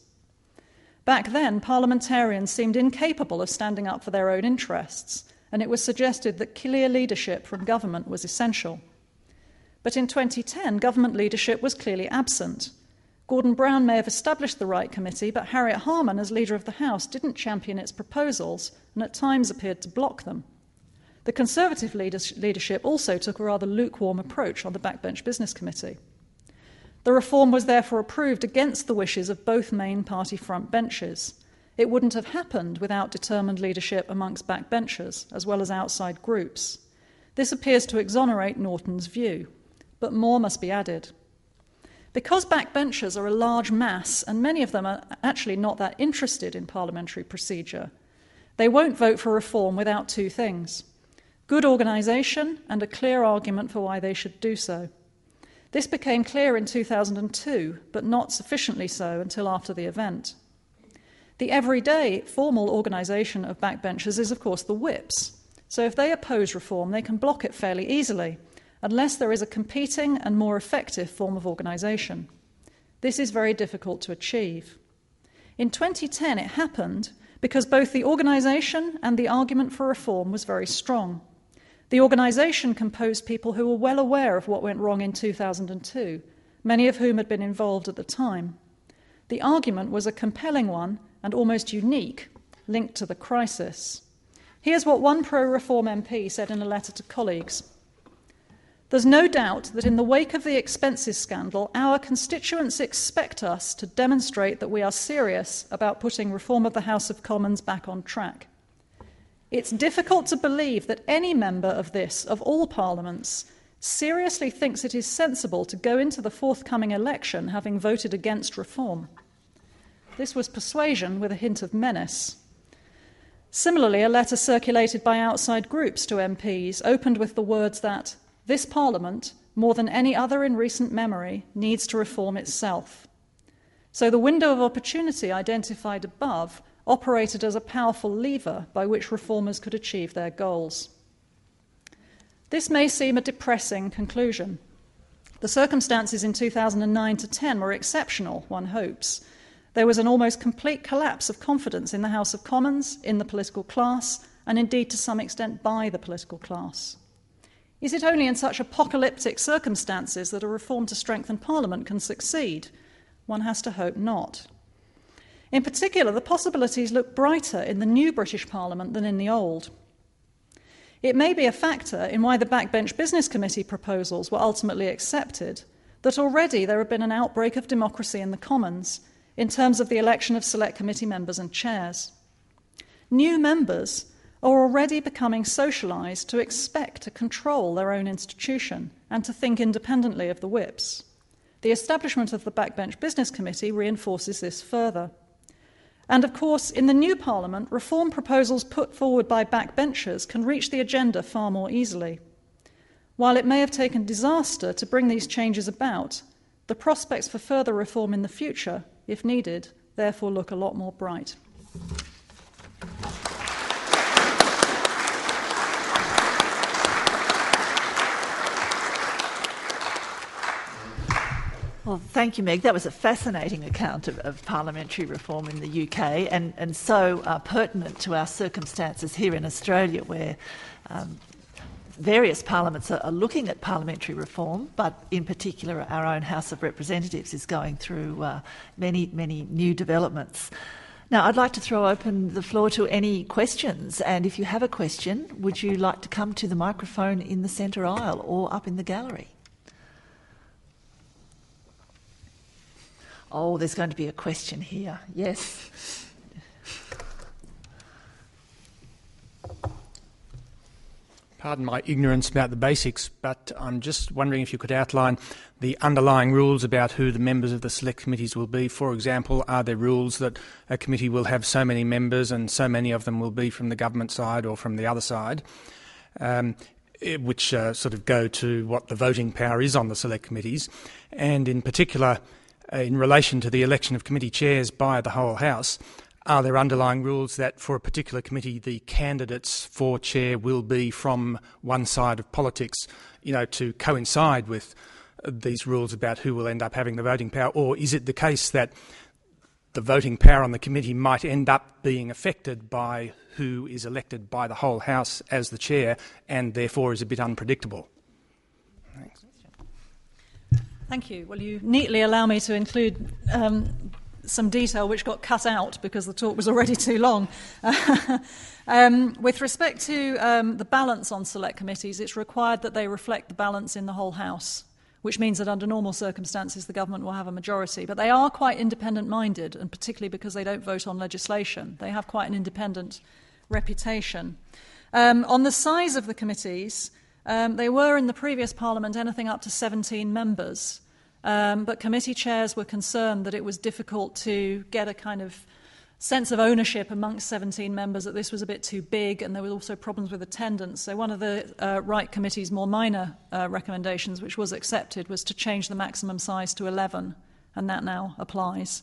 Speaker 2: Back then, parliamentarians seemed incapable of standing up for their own interests, and it was suggested that clear leadership from government was essential. But in 2010, government leadership was clearly absent. Gordon Brown may have established the Right Committee, but Harriet Harman, as Leader of the House, didn't champion its proposals and at times appeared to block them. The Conservative leadership also took a rather lukewarm approach on the Backbench Business Committee. The reform was therefore approved against the wishes of both main party front benches. It wouldn't have happened without determined leadership amongst backbenchers, as well as outside groups. This appears to exonerate Norton's view, but more must be added. Because backbenchers are a large mass, and many of them are actually not that interested in parliamentary procedure, they won't vote for reform without two things: good organisation and a clear argument for why they should do so. This became clear in 2002, but not sufficiently so until after the event. The everyday formal organisation of backbenchers is, of course, the whips. So if they oppose reform, they can block it fairly easily, unless there is a competing and more effective form of organisation. This is very difficult to achieve. In 2010, it happened because both the organisation and the argument for reform was very strong. The organisation composed people who were well aware of what went wrong in 2002, many of whom had been involved at the time. The argument was a compelling one and almost unique, linked to the crisis. Here's what one pro-reform MP said in a letter to colleagues. There's no doubt that in the wake of the expenses scandal, our constituents expect us to demonstrate that we are serious about putting reform of the House of Commons back on track. It's difficult to believe that any member of this, of all parliaments, seriously thinks it is sensible to go into the forthcoming election having voted against reform. This was persuasion with a hint of menace. Similarly, a letter circulated by outside groups to MPs opened with the words that this Parliament, more than any other in recent memory, needs to reform itself. So the window of opportunity identified above operated as a powerful lever by which reformers could achieve their goals. This may seem a depressing conclusion. The circumstances in 2009 to 10 were exceptional, one hopes. There was an almost complete collapse of confidence in the House of Commons, in the political class, and indeed to some extent by the political class. Is it only in such apocalyptic circumstances that a reform to strengthen Parliament can succeed? One has to hope not. In particular, the possibilities look brighter in the new British Parliament than in the old. It may be a factor in why the Backbench Business Committee proposals were ultimately accepted that already there had been an outbreak of democracy in the Commons in terms of the election of select committee members and chairs. New members are already becoming socialised to expect to control their own institution and to think independently of the whips. The establishment of the Backbench Business Committee reinforces this further. And of course, in the new Parliament, reform proposals put forward by backbenchers can reach the agenda far more easily. While it may have taken disaster to bring these changes about, the prospects for further reform in the future, if needed, therefore look a lot more bright.
Speaker 1: Well, thank you, Meg. That was a fascinating account of parliamentary reform in the UK and so pertinent to our circumstances here in Australia, where various parliaments are looking at parliamentary reform, but in particular our own House of Representatives is going through many new developments. Now, I'd like to throw open the floor to any questions, and if you have a question, would you like to come to the microphone in the centre aisle or up in the gallery? Oh, there's going to be a question here. Yes.
Speaker 3: pardon my ignorance about the basics, but I'm just wondering if you could outline the underlying rules about who the members of the select committees will be. For example, are there rules that a committee will have so many members and so many of them will be from the government side or from the other side, which sort of go to what the voting power is on the select committees, and in particular, in relation to the election of committee chairs by the whole House, are there underlying rules that for a particular committee the candidates for chair will be from one side of politics, to coincide with these rules about who will end up having the voting power? Or is it the case that the voting power on the committee might end up being affected by who is elected by the whole House as the chair and therefore is a bit unpredictable? Thanks.
Speaker 2: Thank you. Well, you neatly allow me to include some detail which got cut out because the talk was already too long. With respect to the balance on select committees, it's required that they reflect the balance in the whole House, which means that under normal circumstances the government will have a majority. But they are quite independent-minded, and particularly because they don't vote on legislation. They have quite an independent reputation. On the size of the committees, they were in the previous Parliament anything up to 17 members. But committee chairs were concerned that it was difficult to get a kind of sense of ownership amongst 17 members, that this was a bit too big, and there were also problems with attendance. So one of the Right Committee's more minor recommendations, which was accepted, was to change the maximum size to 11, and that now applies.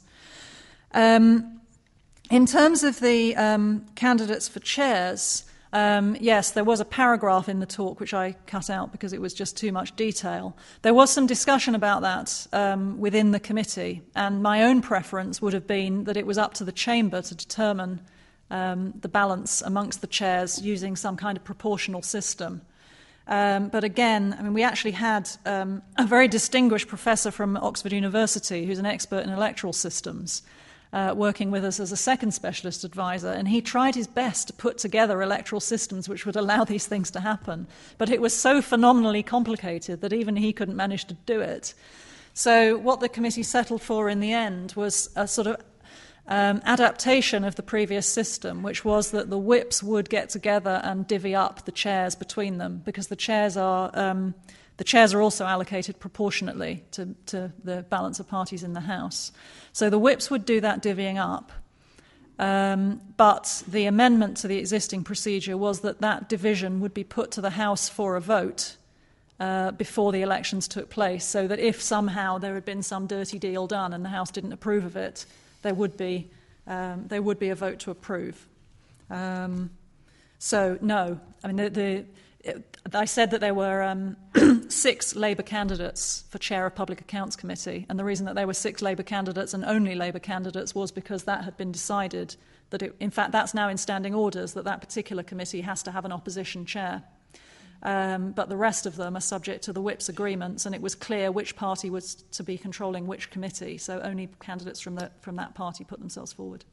Speaker 2: In terms of the candidates for chairs, yes, there was a paragraph in the talk which I cut out because it was just too much detail. There was some discussion about that within the committee, and my own preference would have been that it was up to the chamber to determine the balance amongst the chairs using some kind of proportional system. But again, we actually had a very distinguished professor from Oxford University who's an expert in electoral systems, working with us as a second specialist advisor, and he tried his best to put together electoral systems which would allow these things to happen. But it was so phenomenally complicated that even he couldn't manage to do it. So what the committee settled for in the end was a sort of adaptation of the previous system, which was that the whips would get together and divvy up the chairs between them, because the chairs are also allocated proportionately to the balance of parties in the House. So the whips would do that divvying up. But the amendment to the existing procedure was that that division would be put to the House for a vote before the elections took place, so that if somehow there had been some dirty deal done and the House didn't approve of it, there would be a vote to approve. So no, I said that there were 6 Labour candidates for Chair of Public Accounts Committee, and the reason that there were 6 Labour candidates and only Labour candidates was because that had been decided that, in fact, that's now in standing orders, that particular committee has to have an opposition chair. But the rest of them are subject to the whip's agreements, and it was clear which party was to be controlling which committee, so only candidates from that party put themselves forward.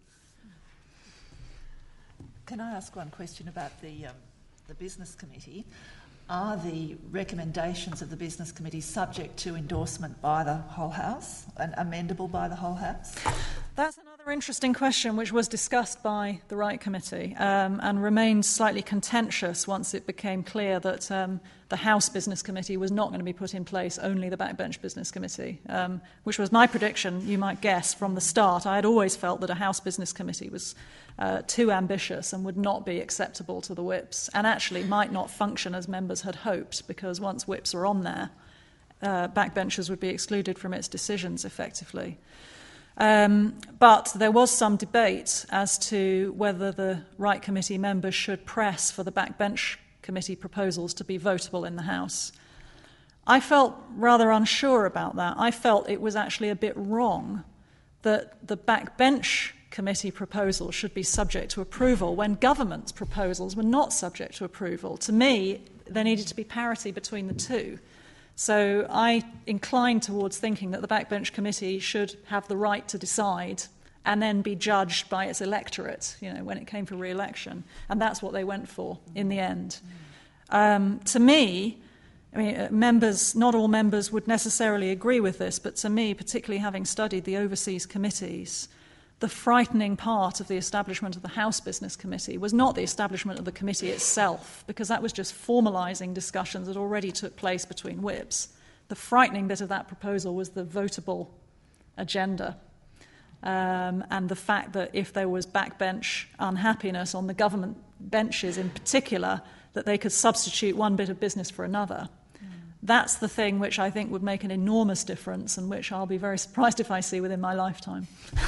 Speaker 1: Can I ask one question about the Business Committee? Are the recommendations of the Business Committee subject to endorsement by the whole House and amendable by the whole House?
Speaker 2: That's another interesting question which was discussed by the Right Committee and remained slightly contentious once it became clear that the House Business Committee was not going to be put in place, only the Backbench Business Committee, which was my prediction, you might guess, from the start. I had always felt that a House Business Committee was too ambitious and would not be acceptable to the whips, and actually might not function as members had hoped, because once whips are on there, backbenchers would be excluded from its decisions effectively. But there was some debate as to whether the Right Committee members should press for the Backbench Committee proposals to be votable in the House. I felt rather unsure about that. I felt it was actually a bit wrong that the Backbench Committee proposals should be subject to approval when government's proposals were not subject to approval. To me, there needed to be parity between the two. So I inclined towards thinking that the Backbench Committee should have the right to decide and then be judged by its electorate, when it came for re-election. And that's what they went for in the end. To me, members, not all members would necessarily agree with this, but to me, particularly having studied the overseas committees, the frightening part of the establishment of the House Business Committee was not the establishment of the committee itself, because that was just formalising discussions that already took place between whips. The frightening bit of that proposal was the votable agenda, and the fact that if there was backbench unhappiness on the government benches in particular, that they could substitute one bit of business for another. That's the thing which I think would make an enormous difference, and which I'll be very surprised if I see within my lifetime.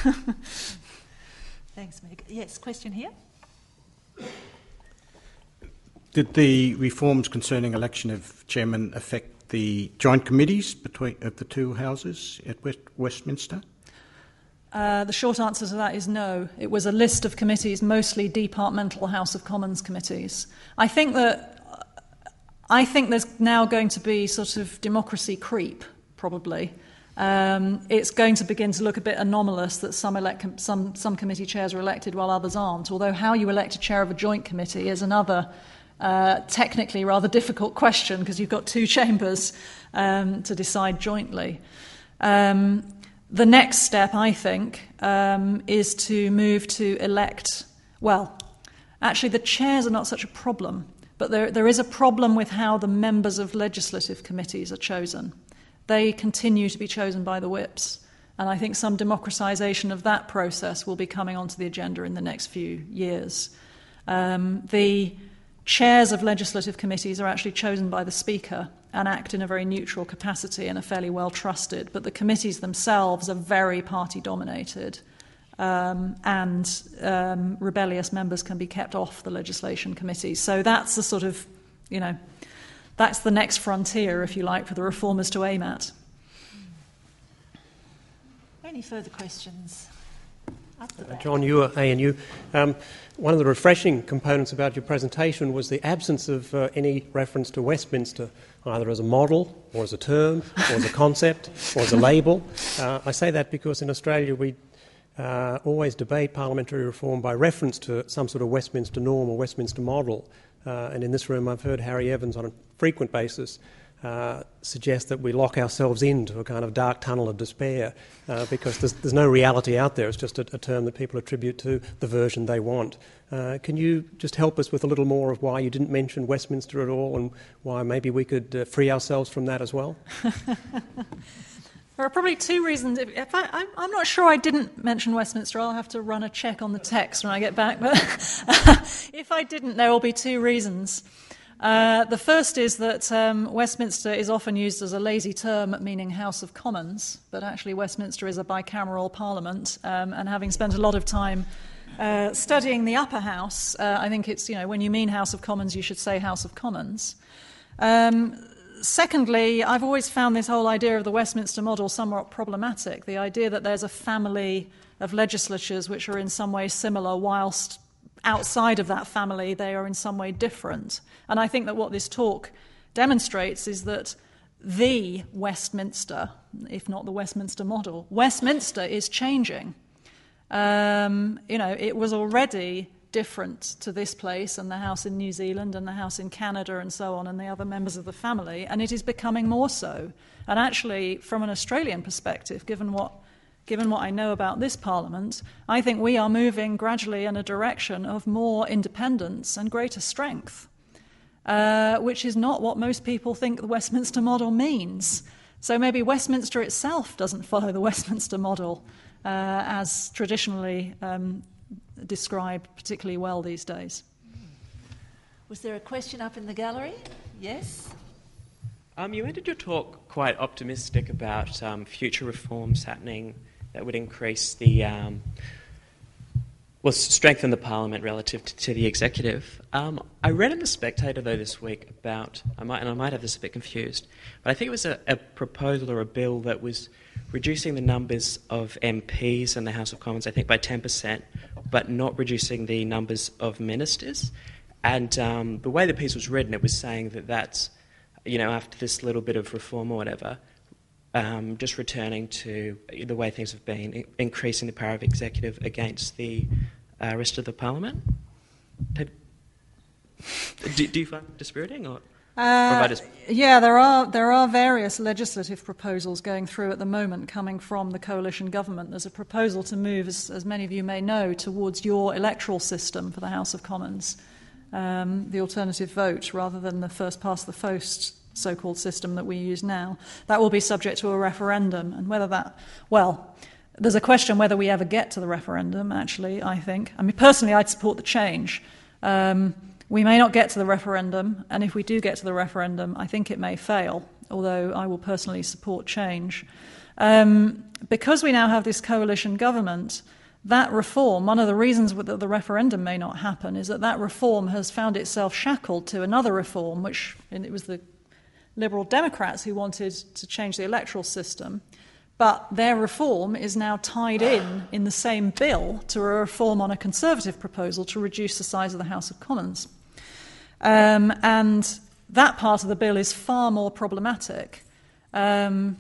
Speaker 1: Thanks, Meg. Yes, question here.
Speaker 4: Did the reforms concerning election of chairman affect the joint committees of the two houses at Westminster?
Speaker 2: The short answer to that is no. It was a list of committees, mostly departmental House of Commons committees. I think there's now going to be sort of democracy creep, probably. It's going to begin to look a bit anomalous that some committee chairs are elected while others aren't, although how you elect a chair of a joint committee is another technically rather difficult question, because you've got two chambers to decide jointly. The next step, I think, is to move to elect... Well, actually, the chairs are not such a problem, but there is a problem with how the members of legislative committees are chosen. They continue to be chosen by the whips, and I think some democratisation of that process will be coming onto the agenda in the next few years. The chairs of legislative committees are actually chosen by the Speaker and act in a very neutral capacity and are fairly well trusted, but the committees themselves are very party-dominated, and rebellious members can be kept off the legislation committees. So that's the sort of, that's the next frontier, if you like, for the reformers to aim at.
Speaker 1: Any further questions? Up the back.
Speaker 5: John, you are ANU. One of the refreshing components about your presentation was the absence of any reference to Westminster, either as a model or as a term or as a concept or as a label. I say that because in Australia we always debate parliamentary reform by reference to some sort of Westminster norm or Westminster model. And in this room I've heard Harry Evans on a frequent basis suggest that we lock ourselves into a kind of dark tunnel of despair because there's no reality out there. It's just a term that people attribute to the version they want. Can you just help us with a little more of why you didn't mention Westminster at all, and why maybe we could free ourselves from that as well?
Speaker 2: There are probably two reasons. I'm not sure I didn't mention Westminster. I'll have to run a check on the text when I get back. But if I didn't, there will be two reasons. The first is that Westminster is often used as a lazy term meaning House of Commons, but actually Westminster is a bicameral parliament, and having spent a lot of time studying the upper house, I think it's, when you mean House of Commons, you should say House of Commons. Secondly, I've always found this whole idea of the Westminster model somewhat problematic, the idea that there's a family of legislatures which are in some way similar, whilst outside of that family they are in some way different. And I think that what this talk demonstrates is that the Westminster, if not the Westminster model, Westminster is changing. It was already different to this place and the house in New Zealand and the house in Canada and so on and the other members of the family, and it is becoming more so. And actually, from an Australian perspective, given what I know about this Parliament, I think we are moving gradually in a direction of more independence and greater strength, which is not what most people think the Westminster model means. So maybe Westminster itself doesn't follow the Westminster model as traditionally described particularly well these days.
Speaker 1: Was there a question up in the gallery? Yes?
Speaker 6: You ended your talk quite optimistic about future reforms happening that would increase strengthen the Parliament relative to the executive. I read in The Spectator, though, this week about, I might have this a bit confused, but I think it was a proposal or a bill that was reducing the numbers of MPs in the House of Commons, I think, by 10%, but not reducing the numbers of ministers. And the way the piece was written, it was saying that that's, after this little bit of reform or whatever, just returning to the way things have been, increasing the power of executive against the rest of the Parliament. Do you find it dispiriting? Or?
Speaker 2: Yeah, there are various legislative proposals going through at the moment coming from the coalition government. There's a proposal to move, as many of you may know, towards your electoral system for the House of Commons, the alternative vote, rather than the first past the post so-called system that we use now. That will be subject to a referendum, and whether that, well, there's a question whether we ever get to the referendum, actually, I think. I mean, personally, I'd support the change. We may not get to the referendum, and if we do get to the referendum, I think it may fail, although I will personally support change. Because we now have this coalition government, that reform, one of the reasons that the referendum may not happen is that reform has found itself shackled to another reform, which it was the Liberal Democrats who wanted to change the electoral system, but their reform is now tied in the same bill to a reform on a Conservative proposal to reduce the size of the House of Commons. And that part of the bill is far more problematic. Some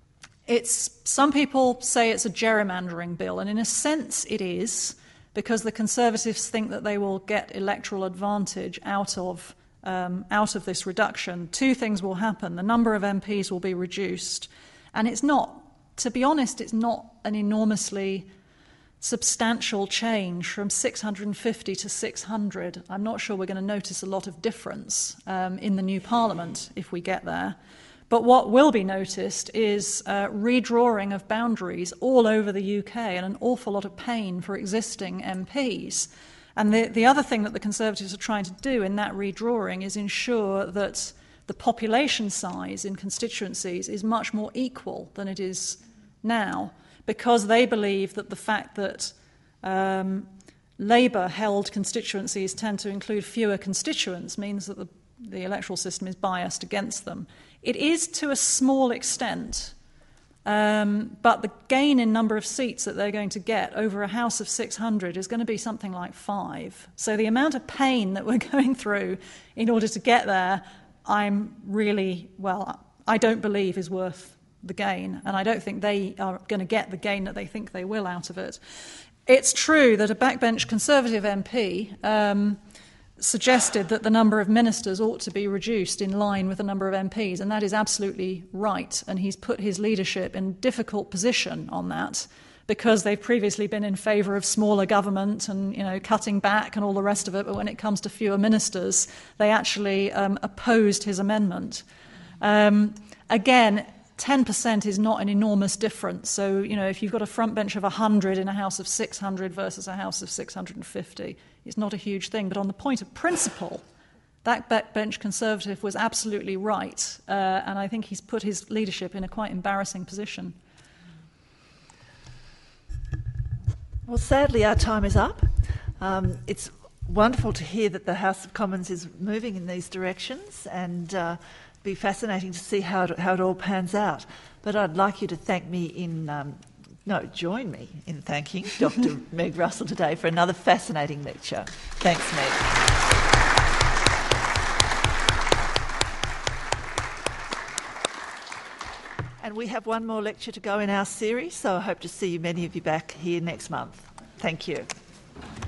Speaker 2: people say it's a gerrymandering bill, and in a sense it is, because the Conservatives think that they will get electoral advantage out of this reduction. Two things will happen. The number of MPs will be reduced, and it's not, to be honest, it's not an enormously substantial change from 650 to 600. I'm not sure we're going to notice a lot of difference in the new Parliament if we get there. But what will be noticed is redrawing of boundaries all over the UK and an awful lot of pain for existing MPs. And the other thing that the Conservatives are trying to do in that redrawing is ensure that the population size in constituencies is much more equal than it is now, because they believe that the fact that Labour-held constituencies tend to include fewer constituents means that the electoral system is biased against them. It is to a small extent, but the gain in number of seats that they're going to get over a House of 600 is going to be something like 5. So the amount of pain that we're going through in order to get there, I don't believe is worth the gain, and I don't think they are going to get the gain that they think they will out of it. It's true that a backbench Conservative MP suggested that the number of ministers ought to be reduced in line with the number of MPs, and that is absolutely right, and he's put his leadership in a difficult position on that, because they've previously been in favour of smaller government and cutting back and all the rest of it, but when it comes to fewer ministers, they actually opposed his amendment. Again, 10% is not an enormous difference. So, if you've got a front bench of 100 in a House of 600 versus a House of 650, it's not a huge thing. But on the point of principle, that backbench Conservative was absolutely right. And I think he's put his leadership in a quite embarrassing position.
Speaker 1: Well, sadly, our time is up. It's wonderful to hear that the House of Commons is moving in these directions, and be fascinating to see how it all pans out. But I'd like you to join me in thanking Dr. Meg Russell today for another fascinating lecture. Thanks, Meg. And we have one more lecture to go in our series, so I hope to see many of you back here next month. Thank you.